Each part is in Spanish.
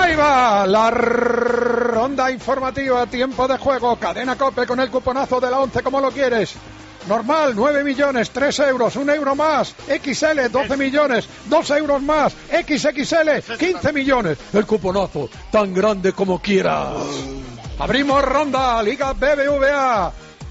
Ahí va la ronda informativa, tiempo de juego, cadena COPE con el cuponazo de la 11, como lo quieres. Normal, 9 millones, 3 euros, 1 euro más. XL, 12 millones, 2 euros más. XXL, 15 millones. El cuponazo, tan grande como quieras. Abrimos ronda, Liga BBVA.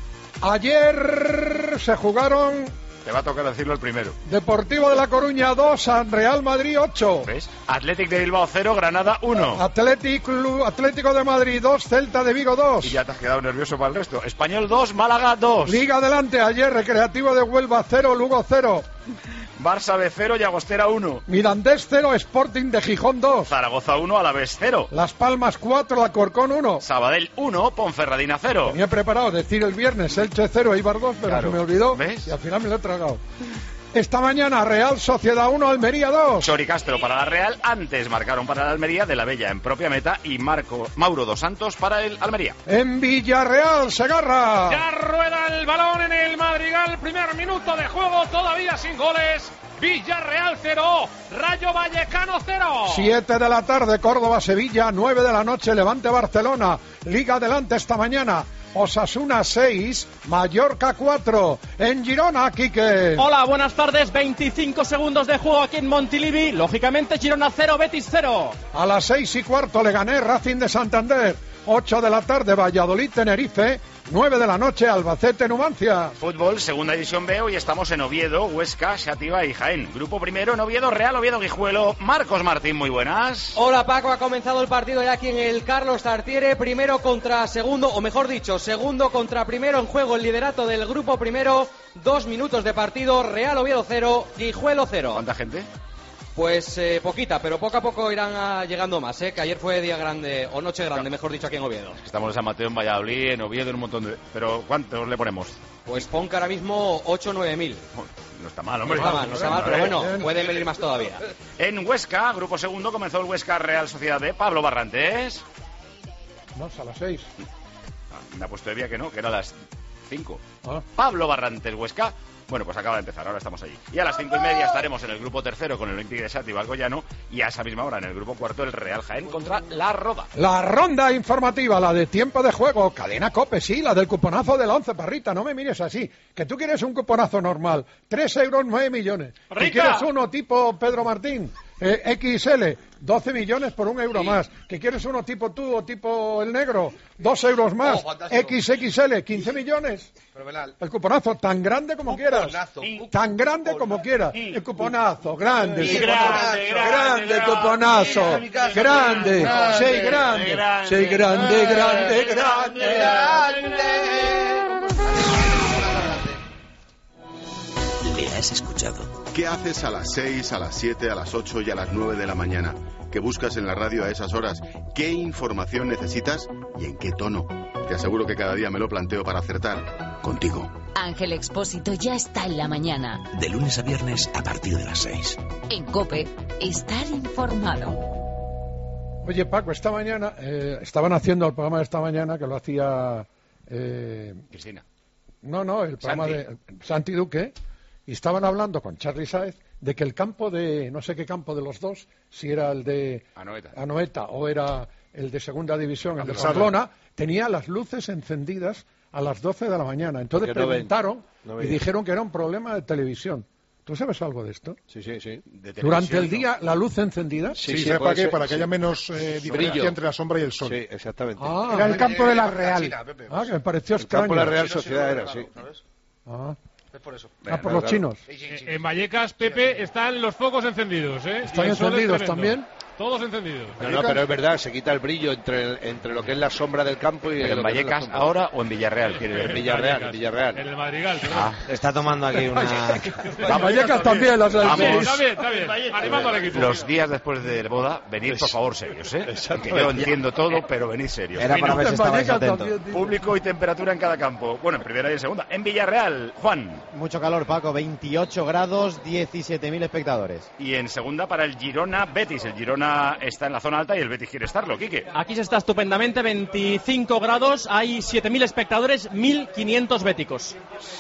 Ayer se jugaron... Te va a tocar decirlo el primero. Deportivo de La Coruña 2, Real Madrid 8. ¿Ves? Athletic de Bilbao 0, Granada 1. Atlético de Madrid 2, Celta de Vigo 2. Y ya te has quedado nervioso para el resto. Español 2, Málaga 2. Liga adelante, ayer Recreativo de Huelva 0, Lugo 0. Barça B 0, Llagostera 1. Mirandés 0, Sporting de Gijón 2. Zaragoza 1, Alavés 0. Las Palmas 4, Alcorcón 1. Sabadell 1, Ponferradina 0. Tenía preparado decir el viernes Elche 0, Eibar 2, pero claro, se me olvidó. ¿ves? Y al final me lo he tragado. Esta mañana Real Sociedad 1, Almería 2. Chori Castro para la Real, antes marcaron para la Almería de la Bella en propia meta y Mauro dos Santos para el Almería. En Villarreal, Segarra. Ya rueda el balón en el Madrigal, primer minuto de juego, todavía sin goles. Villarreal 0, Rayo Vallecano 0. 7 de la tarde, Córdoba-Sevilla, 9 de la noche, Levante-Barcelona. Liga adelante esta mañana. Osasuna 6, Mallorca 4. En Girona, Quique. Hola, buenas tardes. 25 segundos de juego aquí en Montilivi. Lógicamente, Girona 0, Betis 0. A las 6:15, Leganés, Racing de Santander. 8 de la tarde, Valladolid, Tenerife. 9 de la noche, Albacete, Numancia. Fútbol, segunda división B, hoy estamos en Oviedo, Huesca, Xàtiva y Jaén. Grupo primero en Oviedo, Real Oviedo, Guijuelo. Marcos Martín, muy buenas. Hola Paco, ha comenzado el partido ya aquí en el Carlos Tartiere, primero contra segundo, o mejor dicho, segundo contra primero en juego el liderato del grupo primero. 2 minutos de partido, Real Oviedo 0, Guijuelo 0. ¿Cuánta gente? Pues poquita, pero poco a poco irán llegando más, que ayer fue día grande, o noche grande, mejor dicho, aquí en Oviedo. Estamos en San Mateo, en Valladolid, en Oviedo, en un montón de... Pero ¿cuántos le ponemos? Pues pon que ahora mismo 8 o 9 mil. No está mal, hombre. No está mal, pero bueno, pueden venir más todavía. En Huesca, grupo segundo, comenzó el Huesca Real Sociedad B. Pablo Barrantes. No, es a las 6. Me ha puesto de día que no, que era a las 5. Ah. Pablo Barrantes, Huesca. Bueno, pues acaba de empezar, ahora estamos allí. Y a las 5:30 estaremos en el grupo tercero con el Olympique de Xàtiva Alcoyano y a esa misma hora en el grupo cuarto el Real Jaén contra La Roda. La ronda informativa, la de tiempo de juego, cadena COPE, sí, la del cuponazo de la 11, Parrita, no me mires así, que tú quieres un cuponazo normal, 3 euros, 9 millones. Parrita. ¿Y quieres uno tipo Pedro Martín? XL, 12 millones por 1 euro más. ¿Que quieres uno tipo tú o tipo el negro? 2 euros más. XXL, 15 millones. El cuponazo, tan grande como quieras. Tan grande como quieras. El cuponazo, grande. Grande cuponazo. Grande. Sí, grande. Sí, grande, grande, grande. ¿Le has escuchado? ¿Qué haces a las 6, a las 7, a las 8 y a las 9 de la mañana? ¿Qué buscas en la radio a esas horas? ¿Qué información necesitas y en qué tono? Te aseguro que cada día me lo planteo para acertar contigo. Ángel Expósito ya está en la mañana. De lunes a viernes a partir de las 6. En COPE, estar informado. Oye, Paco, esta mañana estaban haciendo el programa de esta mañana que lo hacía... Cristina. No, el programa de Santi Duque. Y estaban hablando con Charly Sáez de que el campo de, no sé qué campo de los dos, si era el de Anoeta o era el de segunda división, el de Pamplona, tenía las luces encendidas a las 12 de la mañana. Entonces preguntaron y dijeron que era un problema de televisión. ¿Tú sabes algo de esto? Sí. ¿Durante el día la luz encendida? Sí, ¿sabes para qué? Para que haya menos diferencia entre la sombra y el sol. Sí, exactamente. Era el campo de la Real. Que me pareció extraño. El campo de la Real Sociedad era, sí. Por eso. Por los chinos. En Vallecas, Pepe, están los focos encendidos, ¿Están encendidos también? Todos encendidos. No, pero es verdad, se quita el brillo entre lo que es la sombra del campo y... ¿En Vallecas ahora o en Villarreal? En Villarreal. En el Madrigal. Está tomando aquí una... En Vallecas también las Está bien. Animando al equipo. Los días después de la boda, venid por favor serios, Que yo entiendo todo, pero venid serios. Era para ver si estabais atentos. Público y temperatura en cada campo. Bueno, en primera y en segunda. En Villarreal, Juan. Mucho calor, Paco. 28 grados, 17.000 espectadores. Y en segunda para el Girona Betis. El Girona Barcelona está en la zona alta y el Betis quiere estarlo, Quique. Aquí se está estupendamente, 25 grados, hay 7.000 espectadores, 1.500 béticos.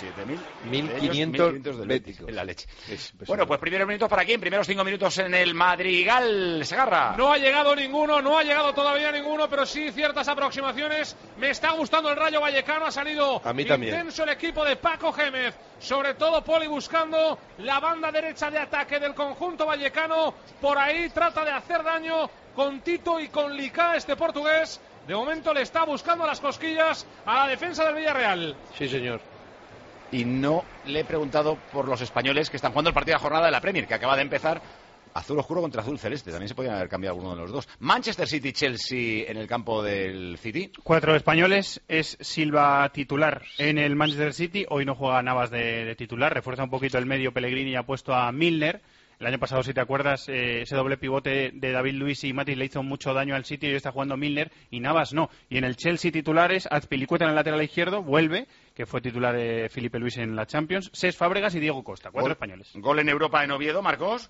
1.500 béticos. En la leche. Bueno, pues primeros minutos para quién, primeros 5 minutos en el Madrigal, Segarra. No ha llegado ninguno, no ha llegado todavía ninguno, pero sí ciertas aproximaciones. Me está gustando el Rayo Vallecano, ha salido intenso el equipo de Paco Gémez, sobre todo Poli buscando la banda derecha de ataque del conjunto vallecano, por ahí trata de hacer daño con Tito y con Licá, este portugués. De momento le está buscando las cosquillas a la defensa del Villarreal. Sí, señor. Y no le he preguntado por los españoles que están jugando el partido de la jornada de la Premier, que acaba de empezar. Azul oscuro contra azul celeste, también se podían haber cambiado alguno de los dos. Manchester City-Chelsea en el campo del City. 4 españoles, es Silva titular en el Manchester City, hoy no juega Navas de titular, refuerza un poquito el medio Pellegrini y ha puesto a Milner. El año pasado, si te acuerdas, ese doble pivote de David Luiz y Matic le hizo mucho daño al City y hoy está jugando Milner y Navas no. Y en el Chelsea titulares, Azpilicueta en el lateral izquierdo, vuelve, que fue titular de Felipe Luis en la Champions, Cesc Fábregas y Diego Costa, 4 españoles. Gol en Europa en Oviedo, Marcos.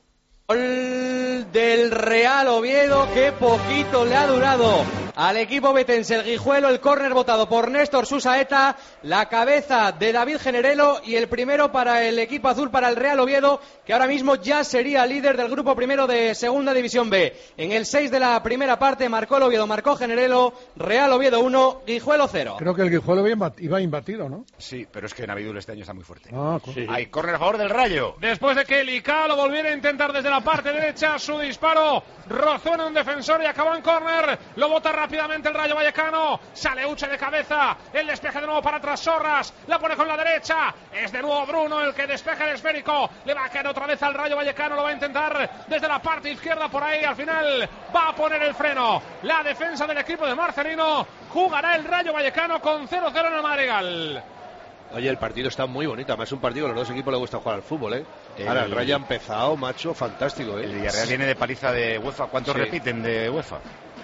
Gol del Real Oviedo, que poquito le ha durado al equipo betense el Guijuelo, el córner botado por Néstor Susaeta, la cabeza de David Generelo y el primero para el equipo azul, para el Real Oviedo, que ahora mismo ya sería líder del grupo primero de Segunda División B. En el 6 de la primera parte marcó el Oviedo, marcó Generelo, Real Oviedo 1, Guijuelo 0. Creo que el Guijuelo iba imbatido, ¿no? Sí, pero es que Navidul este año está muy fuerte. Sí. Hay córner a favor del Rayo. Después de que Licá lo volviera a intentar desde la parte derecha, su disparo rozó en un defensor y acabó en córner. Lo bota rápidamente el Rayo Vallecano. Sale Uche de cabeza. El despeje de nuevo para atrás Sorras. La pone con la derecha. Es de nuevo Bruno el que despeja el esférico. Le va a caer otra vez al Rayo Vallecano. Lo va a intentar desde la parte izquierda por ahí. Al final va a poner el freno. La defensa del equipo de Marcelino. Jugará el Rayo Vallecano con 0-0 en el Madrigal. Oye, el partido está muy bonito. Además es un partido que a los dos equipos les gusta jugar al fútbol, ¿eh? Ahora, el Rayo ha empezado, macho, fantástico, ¿eh? El Villarreal viene de paliza de UEFA. ¿Cuántos repiten de UEFA?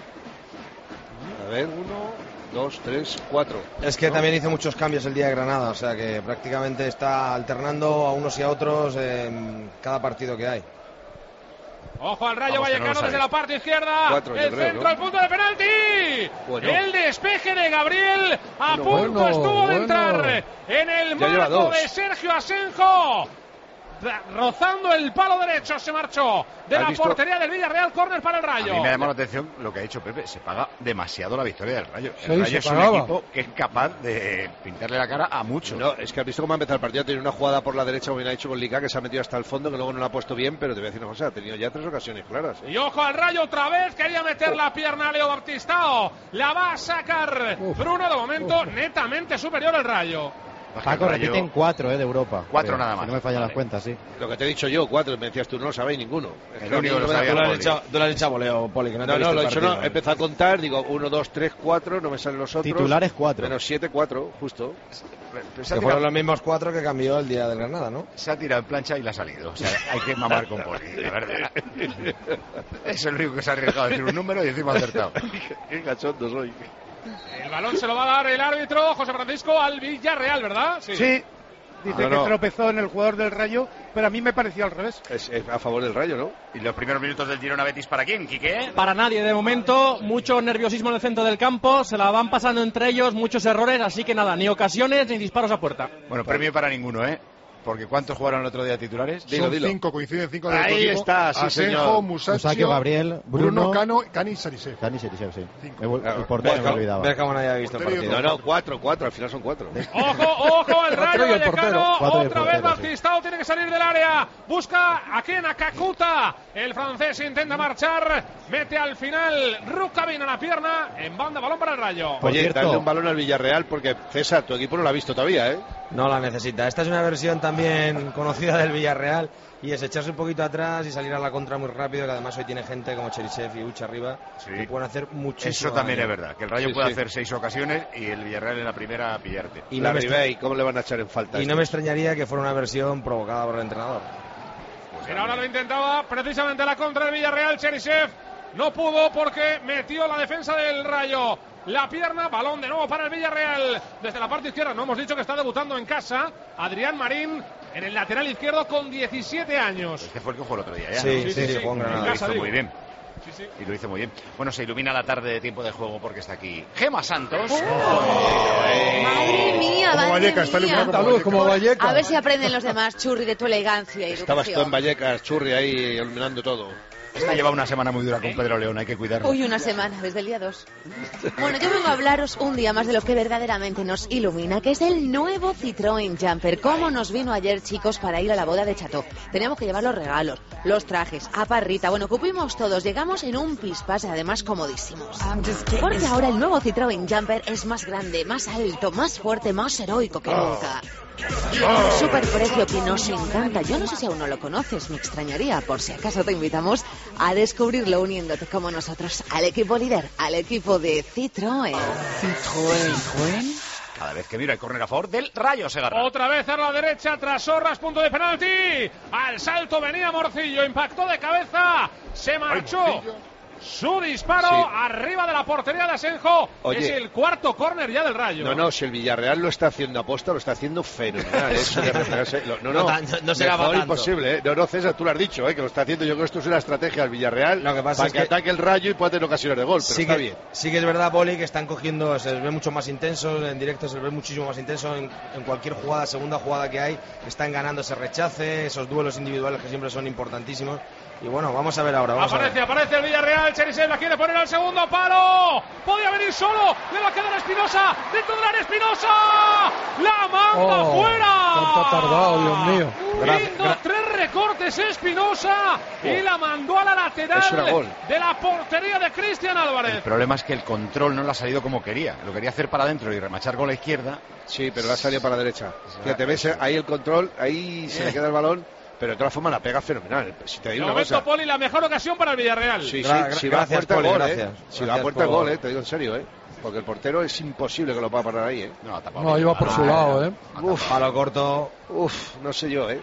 A ver, 1, 2, 3, 4. Es que también hizo muchos cambios el día de Granada, o sea que prácticamente está alternando a unos y a otros en cada partido que hay. Ojo al Rayo Vallecano desde la parte izquierda. 4, el creo, centro, ¿no? al punto de penalti. Bueno. El despeje de Gabriel a punto estuvo de entrar en el marco de Sergio Asenjo. Rozando el palo derecho, se marchó de la portería del Villarreal, córner para el Rayo. A mí me ha llamado la atención lo que ha dicho Pepe, se paga demasiado la victoria del Rayo. Sí, El Rayo es pagaba. un equipo que es capaz de pintarle la cara a muchos. No, es que has visto cómo ha empezado el partido. Ha tenido una jugada por la derecha, como bien ha dicho con Licá, que se ha metido hasta el fondo, que luego no la ha puesto bien, pero te voy a decir una cosa, ha tenido ya 3 ocasiones claras. Y ojo al Rayo otra vez, quería meter la pierna a Leo Baptistao. La va a sacar Bruno, de momento netamente superior al Rayo. Paco, repiten 4 de Europa. 4 nada más. Si no me fallan las cuentas, sí. Lo que te he dicho yo, 4, me decías tú, no lo sabéis ninguno. El único que lo sabía. Tú lo has echado voleo, Poli, que no te No, he visto lo he el hecho, partido. no, he empezado a contar, digo 1, 2, 3, 4, no me salen los otros. Titulares 4. Menos 7, 4, justo. Que fueron los mismos 4 que cambió el día del Granada, ¿no? Se ha tirado en plancha y la ha salido. O sea, hay que mamar con Poli, la verdad. Es el único que se ha arriesgado a decir un número y encima ha acertado. Qué cachondo soy. El balón se lo va a dar el árbitro José Francisco al Villarreal, ¿verdad? Sí. Dice que tropezó en el jugador del Rayo, pero a mí me pareció al revés. Es a favor del Rayo, ¿no? ¿Y los primeros minutos del Girona Betis para quién, Quique? Para nadie de momento, mucho nerviosismo en el centro del campo, se la van pasando entre ellos, muchos errores, así que nada, ni ocasiones ni disparos a puerta. Bueno, premio para ninguno, ¿eh? Porque ¿cuántos jugaron el otro día titulares? Dilo. 5, coinciden 5 de Ahí está, sí, Asenjo, señor. Musacchio, Gabriel, Bruno, Cani y Sarisek. sí. Cinco. El portero me olvidaba. Ver cómo nadie había visto el partido. No, 4, al final son 4. Ojo, el Rayo Vallecano, otra vez sí. Baptistao tiene que salir del área, busca a Ken Akakuta, el francés intenta marchar, mete al final Rukavin a la pierna, en banda, balón para el Rayo. Oye, darle un balón al Villarreal, porque César, tu equipo no lo ha visto todavía, ¿eh? No la necesita. Esta es una versión también conocida del Villarreal y es echarse un poquito atrás y salir a la contra muy rápido, que además hoy tiene gente como Cherisev y Uche arriba que pueden hacer muchísimo. Eso también daño. es verdad, que el Rayo puede hacer 6 ocasiones y el Villarreal en la primera pillarte. Y la Ribey, ¿cómo le van a echar en falta? Y no me extrañaría que fuera una versión provocada por el entrenador. Pero ahora lo intentaba precisamente la contra del Villarreal, Cherisev no pudo porque metió la defensa del Rayo la pierna, balón de nuevo para el Villarreal desde la parte izquierda. No hemos dicho que está debutando en casa Adrián Marín en el lateral izquierdo con 17 años. Este fue el que jugó el otro día, ¿ya? Sí, ¿no? jugó en Granada. Lo hizo muy bien. y lo hizo muy bien. Bueno, se ilumina la tarde de Tiempo de Juego porque está aquí Gemma Santos. Madre mía, como Vallecas, está iluminado como Vallecas. A ver si aprenden los demás, Churri, de tu elegancia y Estabas educación. tú en Vallecas, Churri, ahí iluminando todo. Esta lleva una semana muy dura con Pedro León, hay que cuidarlo. Uy, una semana, desde el día 2. Bueno, yo vengo a hablaros un día más de lo que verdaderamente nos ilumina, que es el nuevo Citroën Jumper. ¿Cómo nos vino ayer, chicos, para ir a la boda de Chateau? Teníamos que llevar los regalos, los trajes, a Parrita. Bueno, cupimos todos, llegamos en un pispás y además comodísimos. Porque ahora el nuevo Citroën Jumper es más grande, más alto, más fuerte, más heroico que nunca. Un superprecio que nos encanta. Yo no sé si aún no lo conoces, me extrañaría. Por si acaso te invitamos a descubrirlo uniéndote como nosotros al equipo líder, al equipo de Citroën. Citroën. Cada vez que miro el córner a favor del Rayo Segarra. Otra vez a la derecha, tras Sorras, punto de penalti. Al salto venía Morcillo, impactó de cabeza, se marchó. Su disparo arriba de la portería de Asenjo. Oye, es el cuarto córner ya del Rayo. No, si el Villarreal lo está haciendo aposta, lo está haciendo fenomenal. Eso de reflejarse, no será mejor tanto. Imposible, ¿eh? No, César, tú lo has dicho, que lo está haciendo. Yo creo que esto es una estrategia del Villarreal Lo que pasa para es que que ataque el Rayo y pueda tener ocasiones de gol, pero está bien. Sí que es verdad, Poli, que están cogiendo, se les ve mucho más intensos, en directo se les ve muchísimo más intenso, en cualquier jugada, segunda jugada que hay, están ganando ese rechace, esos duelos individuales que siempre son importantísimos. Y bueno, vamos a ver ahora. Aparece el Villarreal, Cherisev la quiere poner al segundo palo. Podía venir solo, le va a quedar Espinosa, dentro del área Espinosa. La manda fuera. ¿Cuánto ha tardado, Dios mío? Lindo, 3 recortes Espinosa y la mandó a la lateral de la portería de Cristian Álvarez. El problema es que el control no le ha salido como quería. Lo quería hacer para adentro y remachar con la izquierda. Sí, pero le ha salido para la derecha. Fíjate, ves ahí el control, ahí se le queda el balón. Pero de todas formas la pega fenomenal. Si te digo una cosa, Poli, la mejor ocasión para el Villarreal. Si va a puerta el gol, si va a puerta el gol, te digo en serio, porque el portero es imposible que lo pueda parar ahí, No, iba por su lado, Palo corto. No sé yo,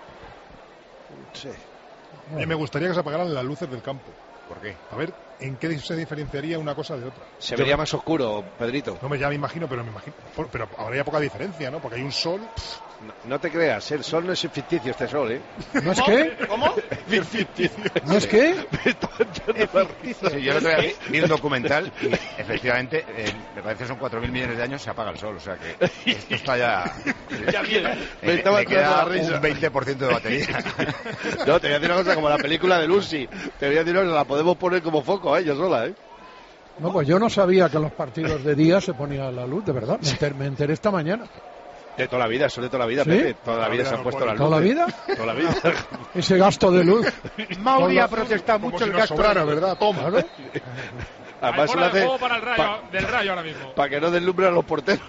Sí. A mí me gustaría que se apagaran las luces del campo. ¿Por qué? A ver, ¿en qué se diferenciaría una cosa de otra? Se vería más oscuro, Pedrito. No, ya me imagino, pero pero habría poca diferencia, ¿no? Porque hay un sol. No te creas, el sol no es ficticio, este sol, ¿No es qué? ¿Cómo? Es ficticio. ¿No es qué? Sí, yo el otro día vi un documental y efectivamente, me parece que son 4.000 millones de años, se apaga el sol. O sea que esto está ya... Ya viene. Me queda un 20% de batería. No, te voy a decir una cosa, como la película de Lucy. Te voy a decir una cosa, la podemos poner como foco, yo sola, No, pues yo no sabía que en los partidos de día se ponía la luz, de verdad. Me enteré esta mañana. De toda la vida, eso de toda la vida, ¿Sí? Pepe. Toda la vida se han puesto las luces. ¿Toda la vida? Toda la vida. Ese gasto de luz. Mauri ha protestado Como mucho si el nos gasto. sobrara, ¿verdad? Toma. Claro. Además, Fuera de juego para el Rayo, del Rayo ahora mismo. para que no deslumbren a los porteros.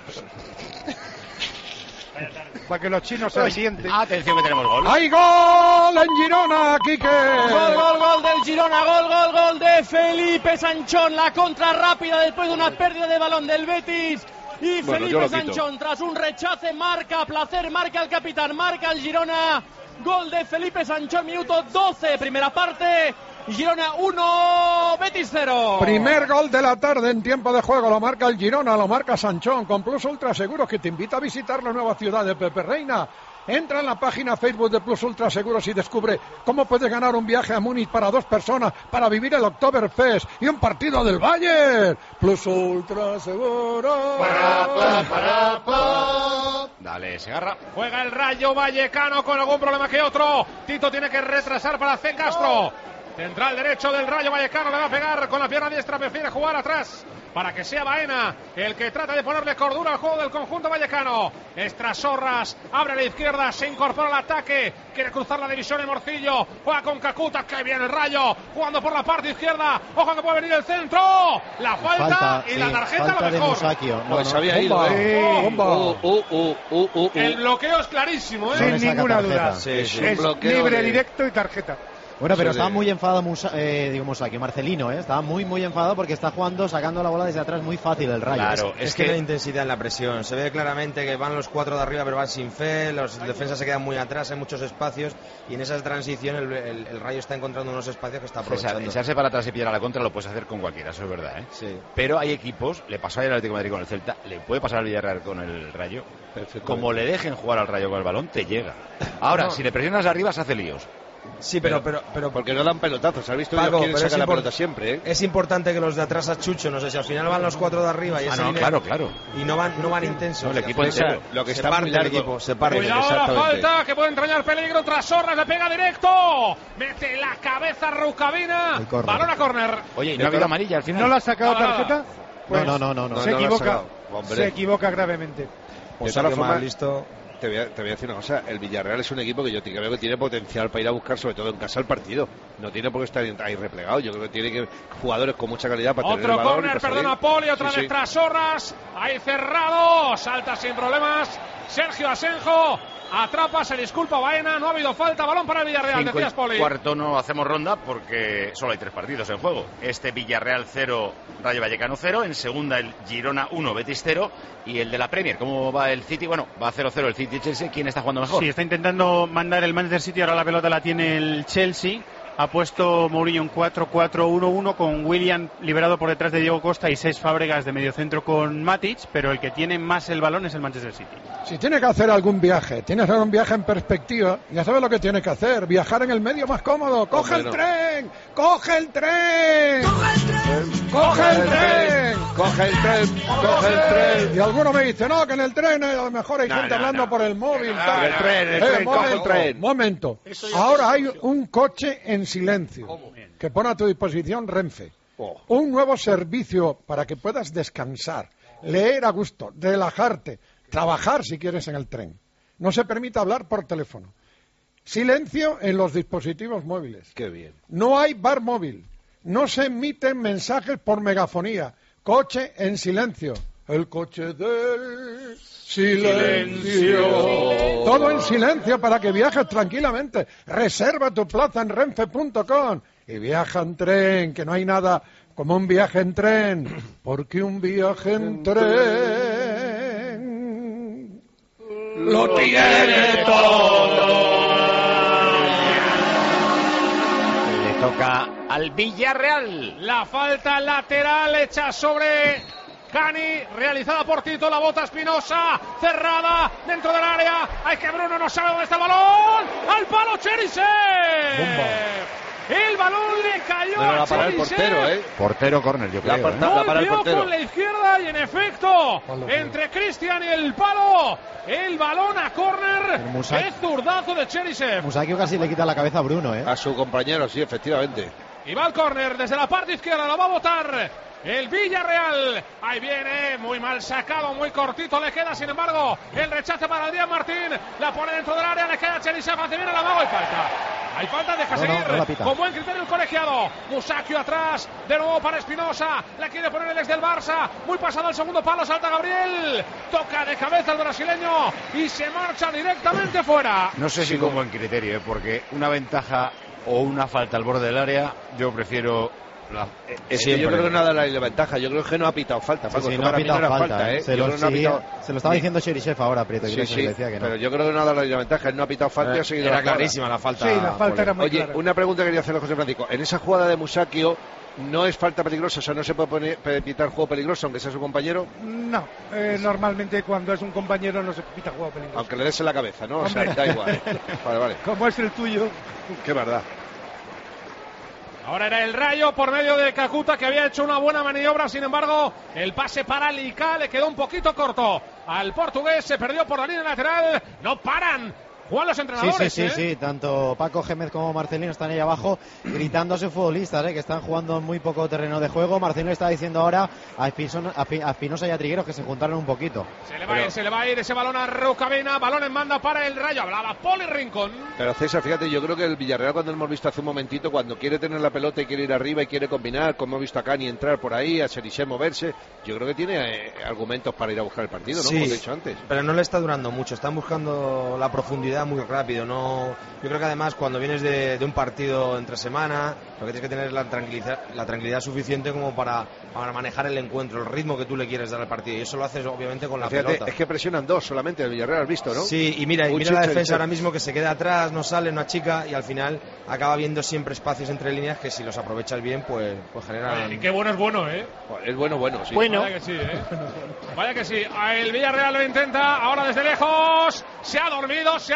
Para que los chinos se sienten. Atención que tenemos gol. ¡Hay gol en Girona, Quique! Gol del Girona, gol de Felipe Sanchón, la contra rápida después de una pérdida de balón del Betis. Y Felipe Sanchón, tras un rechace, marca a placer, marca el capitán, marca el Girona. Gol de Felipe Sanchón, minuto 12, primera parte. Girona 1, Betis 0. Primer gol de la tarde en tiempo de juego. Lo marca el Girona, lo marca Sanchón. Con Plus Ultra Seguros, que te invita a visitar la nueva ciudad de Pepe Reina. Entra en la página Facebook de Plus Ultra Seguros y descubre cómo puedes ganar un viaje a Múnich para 2 personas para vivir el Oktoberfest y un partido del Bayern. Plus Ultra Seguros. Dale, Segarra. Juega el Rayo Vallecano con algún problema que otro. Tito tiene que retrasar para Zen Castro. Central derecho del Rayo Vallecano, le va a pegar con la pierna diestra, prefiere jugar atrás para que sea Baena el que trata de ponerle cordura al juego del conjunto vallecano. Estrasorras, abre a la izquierda, se incorpora al ataque, quiere cruzar la división en Morcillo, juega con Cacuta, que viene el Rayo, jugando por la parte izquierda, ojo que puede venir el centro, la falta y la tarjeta lo mejor. Pues había ido, El bloqueo es clarísimo, Sin ninguna duda. Es libre, directo y tarjeta. Bueno, pero estaba muy enfadado Marcelino, estaba muy enfadado porque está jugando, sacando la bola desde atrás muy fácil el Rayo. Claro, es que no hay intensidad en la presión. Se ve claramente que van los 4 de arriba, pero van sin fe. Los defensas se quedan muy atrás, hay muchos espacios. Y en esa transición el Rayo está encontrando unos espacios que está aprovechando. Echarse para atrás y pillar a la contra lo puedes hacer con cualquiera, eso es verdad, Sí. Pero hay equipos, le pasó ayer al Atlético de Madrid con el Celta, le puede pasar al Villarreal con el Rayo. Como le dejen jugar al Rayo con el balón, te llega. Ahora, si le presionas arriba, se hace líos. Sí, pero porque no dan pelotazos. ¿Has visto? Paco, Ellos quieren sacar la pelota siempre, ¿eh? Es importante que los de atrás a Chucho, no sé si al final van los 4 de arriba y claro. Y no van intensos. No, el equipo entero. Lo que está muy largo. Equipo, se parte. Cuidado la falta, que puede entrañar peligro. Tras Sorras le pega directo. Mete la cabeza Rukavina. Balón a córner. Oye, ¿y no ha habido amarilla al final? ¿No le ha sacado tarjeta? Pues no. Se equivoca. Se equivoca gravemente. Pues ahora fue más listo. Te voy a decir una cosa, el Villarreal es un equipo que yo creo que tiene potencial para ir a buscar, sobre todo en casa, el partido. No tiene por qué estar ahí replegado. Yo creo que tiene que jugadores con mucha calidad para tener el balón. Otro córner, perdona Poli, otra vez tras Sorras. Ahí cerrado, salta sin problemas Sergio Asenjo. Atrapa, se disculpa Baena, no ha habido falta, balón para el Villarreal, decías Poli. Cuarto no hacemos ronda porque solo hay 3 partidos en juego. Este Villarreal 0, Rayo Vallecano 0, en segunda el Girona 1, Betis 0 y el de la Premier. ¿Cómo va el City? Bueno, va 0-0 el City-Chelsea, ¿quién está jugando mejor? Sí, está intentando mandar el Manchester City, ahora la pelota la tiene el Chelsea. Ha puesto Mourinho un 4-4-1-1 con Willian liberado por detrás de Diego Costa y 6 Fábregas de mediocentro con Matic, pero el que tiene más el balón es el Manchester City. Si tiene que hacer algún viaje, tiene que hacer un viaje en perspectiva, ya sabes lo que tiene que hacer, viajar en el medio más cómodo. ¡Coge el tren! ¡Coge el tren! ¡Coge el tren! ¡Coge el tren! ¡Coge el tren! Y alguno me dice, no, que en el tren a lo mejor hay gente hablando por el móvil. El tren, coge el tren. Momento. Ahora hay un coche en silencio que pone a tu disposición Renfe. Un nuevo servicio para que puedas descansar, leer a gusto, relajarte, trabajar si quieres en el tren. No se permite hablar por teléfono. Silencio en los dispositivos móviles. Qué bien. No hay bar móvil. No se emiten mensajes por megafonía. Coche en silencio. El coche del silencio. Todo en silencio para que viajes tranquilamente. Reserva tu plaza en renfe.com y viaja en tren, que no hay nada como un viaje en tren, porque un viaje en tren lo tiene todo. Le toca al Villarreal. La falta lateral hecha sobre Cani, realizada por Tito, la bota Espinosa, cerrada dentro del área. Hay que Bruno no sabe dónde está el balón. Al palo Cherisev. El balón le cayó a para el portero, Portero córner, yo creo. La para el portero con la izquierda y en efecto, entre Cristian y el palo, el balón a córner. Es zurdazo de Cherisev. Musakio casi le quita la cabeza a Bruno, A su compañero, sí, efectivamente. Y va al córner desde la parte izquierda, la va a botar el Villarreal. Ahí viene, muy mal sacado, muy cortito le queda, sin embargo, el rechace para Adrián Martín. La pone dentro del área, le queda Cherisev, hace bien el amago y falta. Hay falta, deja seguir, con buen criterio el colegiado. Musakio atrás, de nuevo para Espinosa, la quiere poner el ex del Barça, muy pasado el segundo palo, salta Gabriel, toca de cabeza el brasileño y se marcha directamente fuera. No sé si con buen criterio, porque una ventaja o una falta al borde del área, yo prefiero... yo creo que no ha dado la ventaja. Yo creo que no ha pitado falta. Sí, no ha pitado falta, Se lo estaba diciendo Cherisev ahora, Prieto. Sí, decía que no. Pero yo creo que no ha dado la ventaja. Él no ha pitado falta y ha seguido. Era clarísima la falta. Sí, la falta era muy clara. Oye, una pregunta que quería hacerle a José Francisco. En esa jugada de Musakio, ¿no es falta peligrosa? O sea, ¿no se puede pitar juego peligroso aunque sea su compañero? No, normalmente cuando es un compañero no se pita juego peligroso. Aunque le des en la cabeza, ¿no? O sea, da igual. Vale. Como es el tuyo. Qué verdad. Ahora era el Rayo por medio de Kakuta, que había hecho una buena maniobra, sin embargo el pase para Lica le quedó un poquito corto al portugués, se perdió por la línea lateral, no paran. Juegan los entrenadores. Sí. Tanto Paco Gémez como Marcelino están ahí abajo gritando a sus futbolistas, que están jugando muy poco terreno de juego. Marcelino está diciendo ahora a Espinosa y a Trigueros que se juntaron un poquito. Se le va a ir ese balón a Rukavina, balón en banda para el Rayo. Hablaba Poli Rincón. Pero César, fíjate, yo creo que el Villarreal, cuando hemos visto hace un momentito, cuando quiere tener la pelota y quiere ir arriba y quiere combinar, como hemos visto a Cani entrar por ahí, a Cherisev moverse, yo creo que tiene argumentos para ir a buscar el partido, ¿no? Sí, como he dicho antes. Pero no le está durando mucho, están buscando la profundidad muy rápido, ¿no? Yo creo que además cuando vienes de un partido entre semana, lo que tienes que tener es la tranquilidad suficiente como para manejar el encuentro, el ritmo que tú le quieres dar al partido, y eso lo haces obviamente con la pelota. Es que presionan dos solamente el Villarreal, has visto, ¿no? Sí, y mira la defensa ahora mismo, que se queda atrás, no sale, no achica, y al final acaba viendo siempre espacios entre líneas que si los aprovechas bien, pues generan... Y qué bueno es bueno, Es bueno, sí. Bueno. Vaya que sí, Vaya que sí. El Villarreal lo intenta, ahora desde lejos, se ha dormido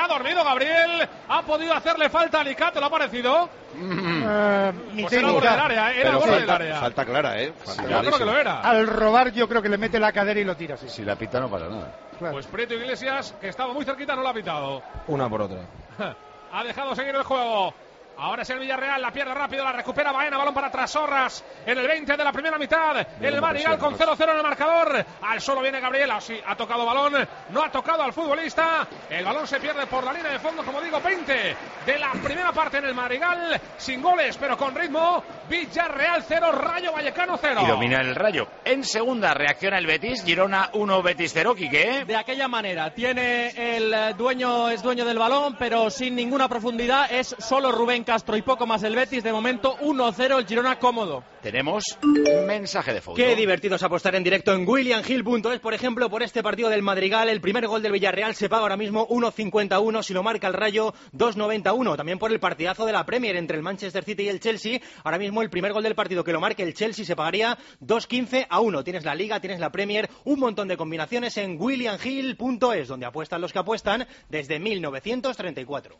dormido Gabriel. Ha podido hacerle falta a Alicante, ¿lo ha parecido? Ni Pues era borde del área, era borde del área. Falta clara, Yo creo que lo era. Al robar yo creo que le mete la cadera y lo tira. Sí. Si la pita no pasa nada. Claro. Pues Prieto Iglesias, que estaba muy cerquita, no lo ha pitado. Una por otra. Ha dejado seguir el juego. Ahora es el Villarreal, la pierde rápido, la recupera Baena, balón para Trasorras en el 20 de la primera mitad. El Madrigal con 0-0 en el marcador. Al suelo viene Gabriel, sí, ha tocado balón, no ha tocado al futbolista. El balón se pierde por la línea de fondo, como digo, 20 de la primera parte en el Madrigal, sin goles, pero con ritmo. Villarreal 0, Rayo Vallecano 0. Y domina el Rayo. En segunda reacciona el Betis, Girona 1, Betis 0, Quique. De aquella manera, tiene el dueño, es dueño del balón, pero sin ninguna profundidad, es solo Rubén Castro y poco más el Betis. De momento 1-0 el Girona cómodo. Tenemos un mensaje de foto. Qué divertido es apostar en directo en WilliamHill.es, por ejemplo, por este partido del Madrigal. El primer gol del Villarreal se paga ahora mismo 1,51, si lo marca el Rayo 2,91. También por el partidazo de la Premier entre el Manchester City y el Chelsea. Ahora mismo el primer gol del partido que lo marque el Chelsea se pagaría 2,15-1. Tienes la Liga, tienes la Premier, un montón de combinaciones en WilliamHill.es, donde apuestan los que apuestan desde 1934.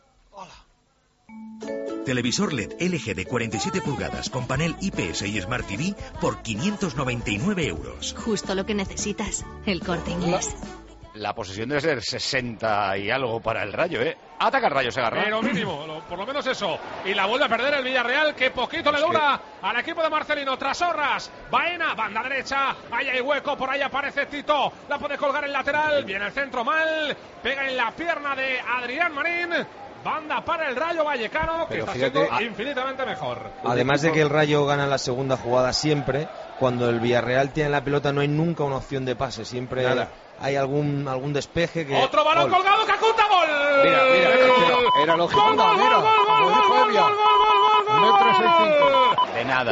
Televisor LED LG de 47 pulgadas con panel IPS y Smart TV por 599 euros. Justo lo que necesitas. El Corte Inglés. La posesión debe ser 60 y algo para el Rayo, ¿eh? Ataca el Rayo, Segarra. Pero mínimo, por lo menos eso. Y la vuelve a perder el Villarreal, que poquito le dura al equipo de Marcelino. Trasorras, Baena, banda derecha, ahí hay hueco, por ahí aparece Tito. La puede colgar el lateral, viene el centro mal, pega en la pierna de Adrián Marín. Banda para el Rayo Vallecano, que está siendo infinitamente mejor. Además de que el Rayo gana la segunda jugada siempre, cuando el Villarreal tiene la pelota no hay nunca una opción de pase, siempre hay algún despeje que... Otro balón colgado, Kakuta, gol. Mira, era lógico. Gol. De nada.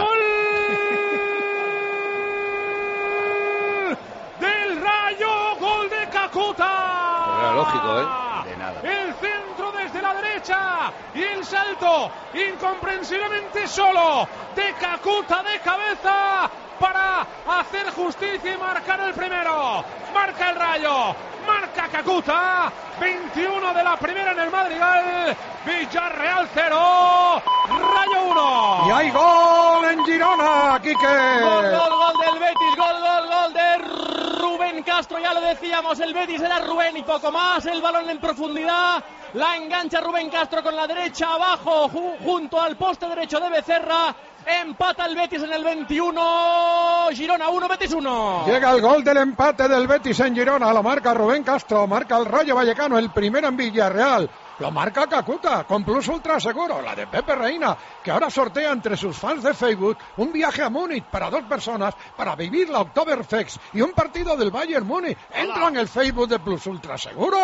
Del Rayo, gol de Kakuta. Era lógico, De nada. El centro desde la derecha y el salto incomprensiblemente solo de Kakuta de cabeza para hacer justicia y marcar el primero. Marca el Rayo, marca Kakuta. 21 de la primera en el Madrigal. Villarreal 0, Rayo 1. Y hay gol en Girona, Quique. Gol del Betis, gol de Rubén Castro. Ya lo decíamos, el Betis era Rubén y poco más. El balón en profundidad, la engancha Rubén Castro con la derecha abajo junto al poste derecho de Becerra. Empata el Betis en el 21, Girona 1, Betis 1. Llega el gol del empate del Betis en Girona, lo marca Rubén Castro, marca el Rayo Vallecano, el primero en Villarreal. Lo marca Kakuta, con Plus Ultra Seguro, la de Pepe Reina, que ahora sortea entre sus fans de Facebook un viaje a Múnich para 2 personas para vivir la Oktoberfest y un partido del Bayern Múnich. Entra en el Facebook de Plus Ultra Seguro.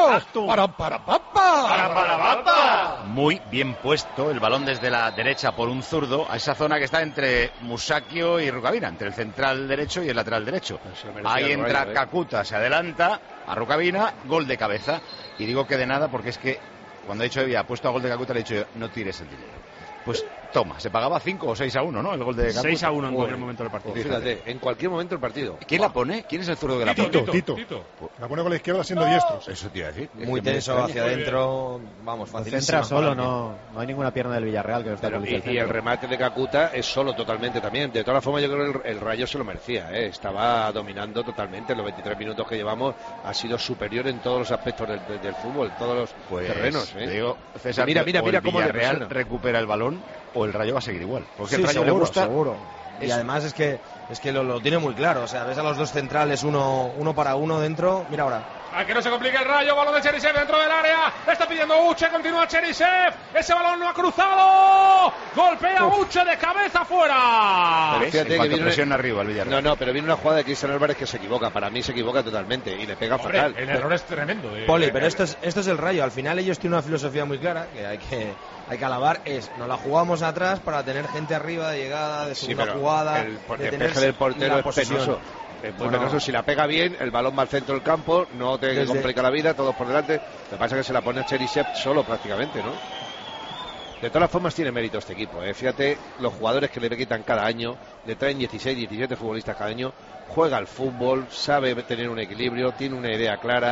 Para. Muy bien puesto el balón desde la derecha por un zurdo a esa zona que está entre Musacchio y Rukavina, entre el central derecho y el lateral derecho. Ahí entra Kakuta, se adelanta a Rukavina, gol de cabeza. Y digo que de nada porque es que cuando ha dicho había puesto a gol de Kakuta, le he dicho yo, no tires el dinero. Pues toma, se pagaba 5 o 6-1, ¿no? El gol de Kakuta. 6-1 en cualquier momento del partido. Fíjate, en cualquier momento del partido. ¿Quién la pone? ¿Quién es el zurdo que la pone? Tito. La pone con la izquierda siendo diestro. Eso te iba a decir. Muy tenso hacia adentro, vamos, facilísimo. Centra solo, no hay ninguna pierna del Villarreal que lo está y el remate de Kakuta es solo totalmente también. De todas formas, yo creo que el Rayo se lo merecía, ¿eh? Estaba dominando totalmente. Los 23 minutos que llevamos ha sido superior en todos los aspectos del fútbol, en todos los terrenos. Digo, César, mira cómo el Villarreal recupera el balón o el Rayo va a seguir igual. Porque el Rayo seguro, le gusta. Seguro. Y además es que lo tiene muy claro. O sea, ves a los dos centrales uno para uno dentro. Mira ahora. A que no se complique el Rayo, balón de Cherisev dentro del área, está pidiendo Uche, continúa Cherisev, ese balón no ha cruzado, golpea Uche de cabeza fuera. Pero fíjate que viene presión arriba el Villarreal. No, pero viene una jugada de Cristian Álvarez que se equivoca, para mí se equivoca totalmente y le pega fatal. El error es tremendo. Poli, pero esto es el Rayo, al final ellos tienen una filosofía muy clara que hay que alabar, nos la jugamos atrás para tener gente arriba de llegada, de segunda jugada, el despeje del portero es penoso. Si la pega bien, el balón va al centro del campo, no te complica la vida, todos por delante. Lo que pasa es que se la pone a Cherisev solo prácticamente, ¿no? De todas formas tiene mérito este equipo, ¿eh? Fíjate los jugadores que le quitan cada año, le traen 16, 17 futbolistas cada año, juega al fútbol, sabe tener un equilibrio, tiene una idea clara.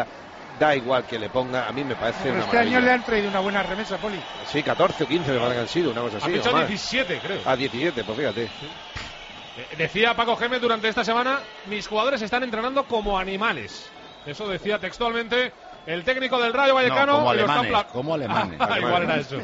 da igual que le ponga, a mí me parece una este maravilla. año le han traído una buena remesa, Poli. Sí, 14 o 15 me parece que han sido, una cosa así. Han hecho 17, creo. 17, pues fíjate. Decía Paco Gémez durante esta semana, mis jugadores están entrenando como animales. Eso decía textualmente el técnico del Rayo Vallecano. No, como alemanes. Igual era eso.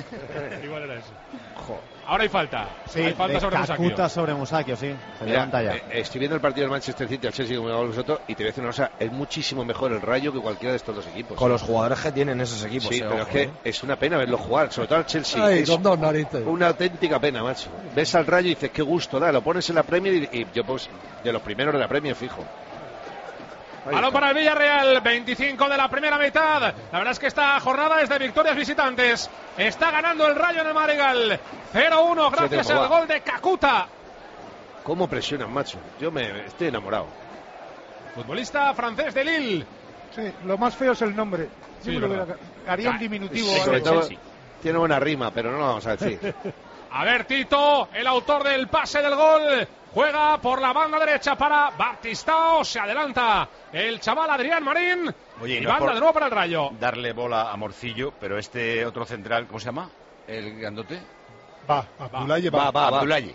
Ahora hay falta. Sí, hay falta sobre Musakio. Kakuta sobre Musakio, sí. Se levanta ya. Estoy viendo el partido del Manchester City al Chelsea como vosotros y te voy a decir una cosa, es muchísimo mejor el Rayo que cualquiera de estos dos equipos. Con los jugadores que tienen esos equipos. Sí, pero es que es una pena verlo jugar, sobre todo al Chelsea. Ay, es con dos narices. una auténtica pena, macho. Ves al Rayo y dices, qué gusto da, lo pones en la Premier y yo pues de los primeros de la Premier fijo. Balón para el Villarreal, 25 de la primera mitad. La verdad es que esta jornada es de victorias visitantes. Está ganando el Rayo en el Madrigal. 0-1 gracias al gol de Kakuta. ¿Cómo presionan, macho? Yo me estoy enamorado. Futbolista francés de Lille. Sí, lo más feo es el nombre. Sí, haría un diminutivo. Sí, sobre todo tiene buena rima, pero no lo vamos a decir. A ver, Tito, el autor del pase del gol. Juega por la banda derecha para Batistao. Se adelanta el chaval Adrián Marín. Oye, y no banda de nuevo para el Rayo. Darle bola a Morcillo, pero este otro central, ¿cómo se llama? ¿El grandote? Abdoulaye Abdoulaye.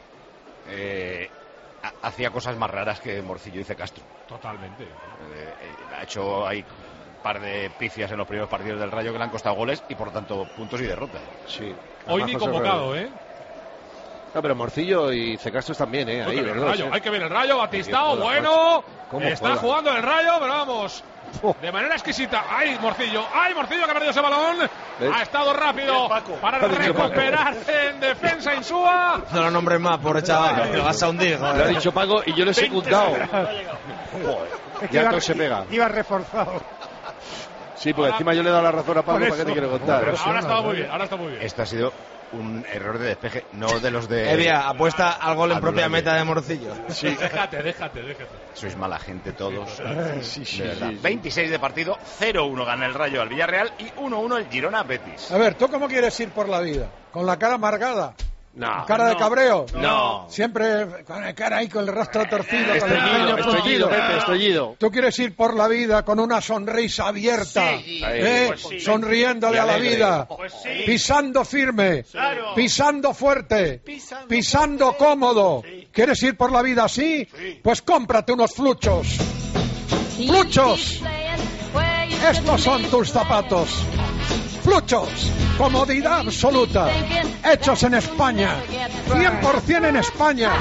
Hacía cosas más raras que Morcillo, dice Castro. Totalmente. Ha hecho ahí un par de pifias en los primeros partidos del Rayo que le han costado goles y por lo tanto puntos y derrotas. Sí. Hoy ni convocado, No, pero Morcillo y Cecastro también, ahí los dos, Hay que ver el Rayo, Batistao, bueno. Está juega? jugando el Rayo, pero vamos. De manera exquisita. ¡Ay, Morcillo! ¡Ay, Morcillo que ha perdido ese balón! ¿Ves? Ha estado rápido para recuperarse en defensa Insúa. No lo nombres más, pobre chaval. Lo vas a hundir, joder. Lo ha dicho Paco y yo le he secundado. Ya todo se pega. Iba reforzado. Sí, porque encima yo le he dado la razón a Pablo, ¿para qué te quiero contar? Ahora está muy bien, ahora está muy bien. Esto ha sido un error de despeje, no de los de... Evia, apuesta al gol en propia meta de Morcillo. Sí. Déjate. Sois mala gente todos. Sí, de verdad. 26 de partido, 0-1 gana el Rayo al Villarreal y 1-1 el Girona Betis. A ver, ¿tú cómo quieres ir por la vida? ¿Con la cara amargada? No. ¿Cara de cabreo? No. Siempre con la cara ahí, con el rostro torcido, con el ceño fruncido. Estreñido. ¿Tú quieres ir por la vida con una sonrisa abierta? Sonriéndole a la vida. Pisando firme. Pisando fuerte. Pisando cómodo. ¿Quieres ir por la vida así? Pues cómprate unos fluchos. ¡Fluchos! Estos son tus zapatos. Fluchos, comodidad absoluta, hechos en España, 100% en España,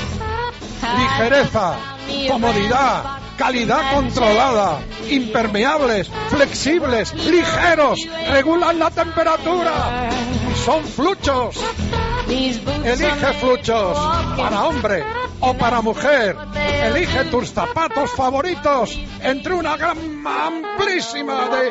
ligereza, comodidad, calidad controlada, impermeables, flexibles, ligeros, regulan la temperatura, son fluchos. Elige fluchos para hombre o para mujer. Elige tus zapatos favoritos entre una gama amplísima de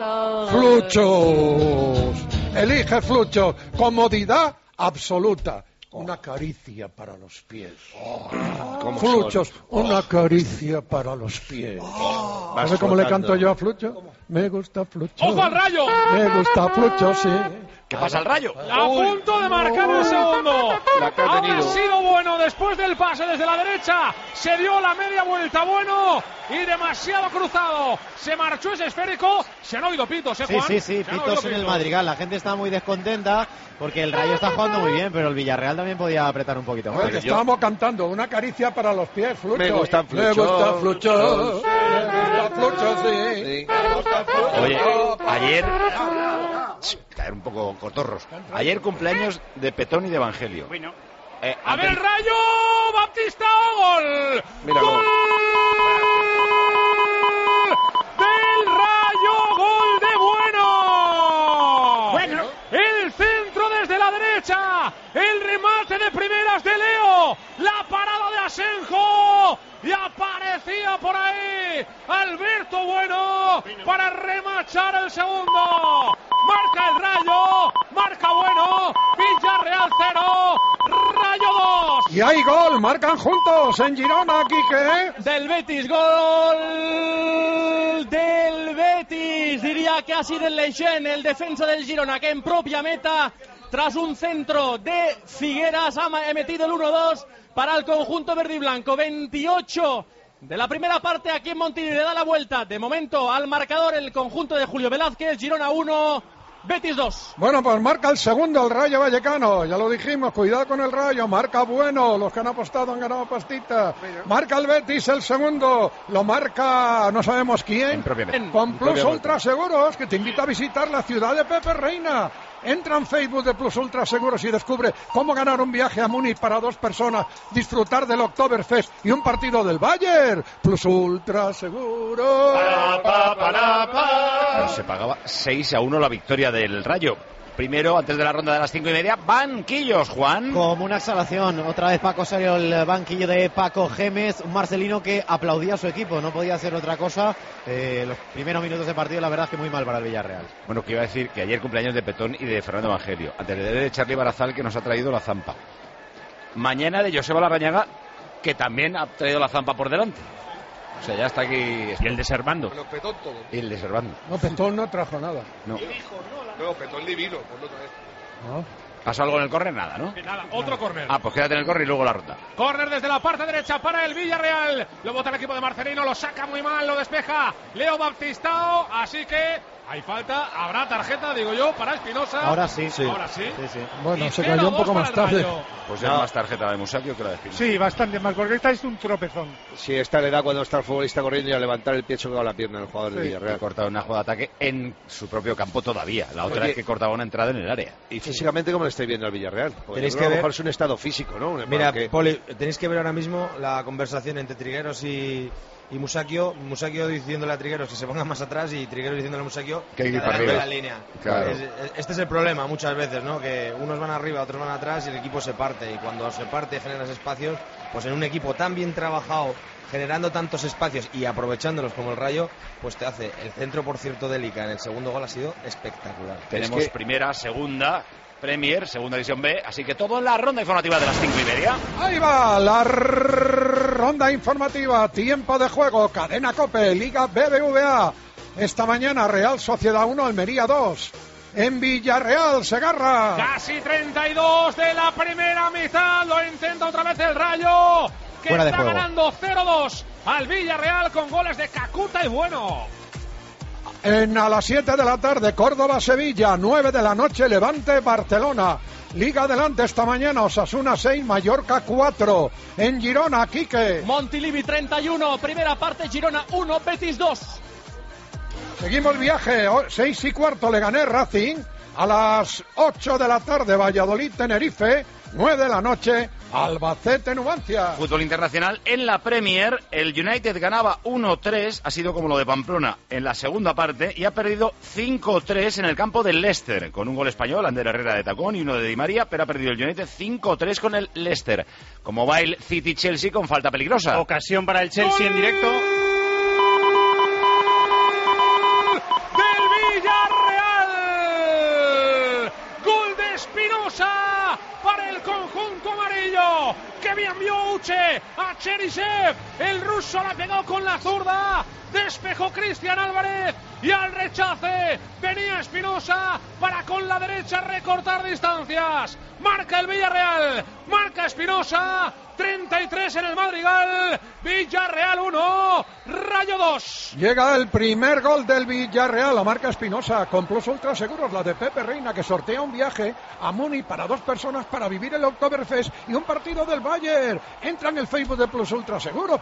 fluchos. Elige fluchos. Comodidad absoluta. Una caricia para los pies. Fluchos, una caricia para los pies. ¿Sabes cómo le canto yo a Flucho? Me gusta Flucho. ¡Ojo al Rayo! Me gusta Flucho, sí. ¿Qué pasa al Rayo? A punto de marcar el segundo. Ahora Ha sido bueno después del pase desde la derecha. Se dio la media vuelta bueno y demasiado cruzado. Se marchó ese esférico. Se han oído pitos, Juan? Sí, pitos en el Madrigal. La gente está muy descontenta porque el Rayo está jugando muy bien, pero el Villarreal también podía apretar un poquito más. Estábamos cantando una caricia para los pies, Flucho. Me gustan Fluchos. Me gusta Flucho. Me gusta Flucho, sí. Oye, ayer... Caer un poco cotorros. Ayer cumpleaños de Petón y de Evangelio. Bueno. A ver, Rayo, Baptista, gol. Míralo. ¡Gol del Rayo! ¡Gol de bueno! El centro desde la derecha. El remate de primeras de Leo. La parada de Asenjo. Y aparecía por ahí Alberto Bueno para remachar el segundo. Marca el Rayo, marca Bueno, Villarreal 0, Rayo 2. Y hay gol, marcan juntos en Girona, Quique. Del Betis, gol del Betis. Diría que ha sido el Leyen, el defensa del Girona, que en propia meta, tras un centro de Figueras, ha metido el 1-2 para el conjunto verde y blanco. 28 de la primera parte aquí en Montilivi. Le da la vuelta de momento al marcador el conjunto de Julio Velázquez. Girona 1, Betis 2. Bueno, pues marca el segundo el Rayo Vallecano. Ya lo dijimos, cuidado con el Rayo. Marca bueno, los que han apostado han ganado pastita. Marca el Betis el segundo. Lo marca no sabemos quién. Con Plus Ultra Seguros, que te invita a visitar la ciudad de Pepe Reina. Entra en Facebook de Plus Ultra Seguros y descubre cómo ganar un viaje a Múnich para 2 personas, disfrutar del Oktoberfest y un partido del Bayern. Plus Ultra Seguros. Se pagaba 6-1 la victoria del Rayo. Primero, antes de la ronda de las 5:30, banquillos, Juan. Como una exhalación, otra vez Paco salió el banquillo de Paco Gémez, un marcelino que aplaudía a su equipo, no podía hacer otra cosa. Los primeros minutos de partido, la verdad es que muy mal para el Villarreal. Bueno, que iba a decir que ayer cumpleaños de Petón y de Fernando Evangelio. Antes de Charly Barazal, que nos ha traído la zampa. Mañana de Joseba Larrañaga, que también ha traído la zampa por delante. O sea, ya está aquí. Y el de Servando. Y el de Servando. No, Petón no trajo nada. No. No, Petón divino, por otra vez. No. ¿Pasó algo en el córner? Nada, ¿no? Nada, otro córner. Ah, pues quédate en el córner y luego la ronda. Córner desde la parte derecha para el Villarreal. Lo bota el equipo de Marcelino, lo saca muy mal, lo despeja Leo Baptistao. Así que hay falta, habrá tarjeta, digo yo, para Espinosa. Ahora sí. Ahora sí. Bueno, Y se cayó un poco más tarde. Pues es más tarjeta de Musacchio que la de Espinosa. Sí, bastante más, porque esta es un tropezón. Sí, esta le da cuando está el futbolista corriendo y a levantar el pie chocado la pierna al jugador del Villarreal. Ha cortado una jugada de ataque en su propio campo todavía. La otra es que cortaba una entrada en el área. Y físicamente, ¿cómo le estáis viendo al Villarreal? Tenéis que a lo mejor es un estado físico, ¿no? Mira, Poli, tenéis que ver ahora mismo la conversación entre Trigueros y Musacchio diciéndole a Trigueros que se ponga más atrás y Trigueros diciéndole a Musacchio que hay que ir para arriba. la línea. Claro. Este es el problema muchas veces, ¿no? Que unos van arriba, otros van atrás y el equipo se parte. Y cuando se parte generas espacios, pues en un equipo tan bien trabajado, generando tantos espacios y aprovechándolos como el Rayo, pues te hace. El centro, por cierto, de Lica en el segundo gol ha sido espectacular. Tenemos primera, segunda, Premier, segunda división B, así que todo en la ronda informativa de las 5:30. Ahí va la ronda informativa, tiempo de juego, Cadena COPE, Liga BBVA. Esta mañana Real Sociedad 1, Almería 2. En Villarreal, Segarra. Casi 32 de la primera mitad, lo intenta otra vez el Rayo, que Fuera de está juego. ganando 0-2 al Villarreal con goles de Kakuta y Bueno. A las 7 de la tarde, Córdoba-Sevilla, 9 de la noche, Levante-Barcelona. Liga adelante esta mañana, Osasuna 6, Mallorca 4. En Girona, Quique. Montilivi 31, primera parte, Girona 1, Betis 2. Seguimos viaje, 6:15, Leganés Racing. A las 8 de la tarde, Valladolid-Tenerife. 9 de la noche, Albacete-Numancia. Fútbol internacional en la Premier. El United ganaba 1-3, ha sido como lo de Pamplona en la segunda parte, y ha perdido 5-3 en el campo del Leicester, con un gol español, Ander Herrera de tacón y uno de Di María, pero ha perdido el United 5-3 con el Leicester. Como va el City-Chelsea con falta peligrosa. Ocasión para el Chelsea en directo. ¡Del Villarreal! ¡Gol de Espinosa para el conjunto amarillo! ¡Que bien vio Uche a Cherisev! El ruso la pegó con la zurda. Despejó Cristian Álvarez y al rechace venía Espinosa para con la derecha recortar distancias. Marca el Villarreal, marca Espinosa. 33 en el Madrigal. Villarreal 1, Rayo 2. Llega el primer gol del Villarreal, la marca Espinosa, con Plus Ultra Seguros, la de Pepe Reina, que sortea un viaje a Múnich para 2 personas para vivir el Oktoberfest y un partido del Bayern. Entra en el Facebook de Plus Ultra Seguros.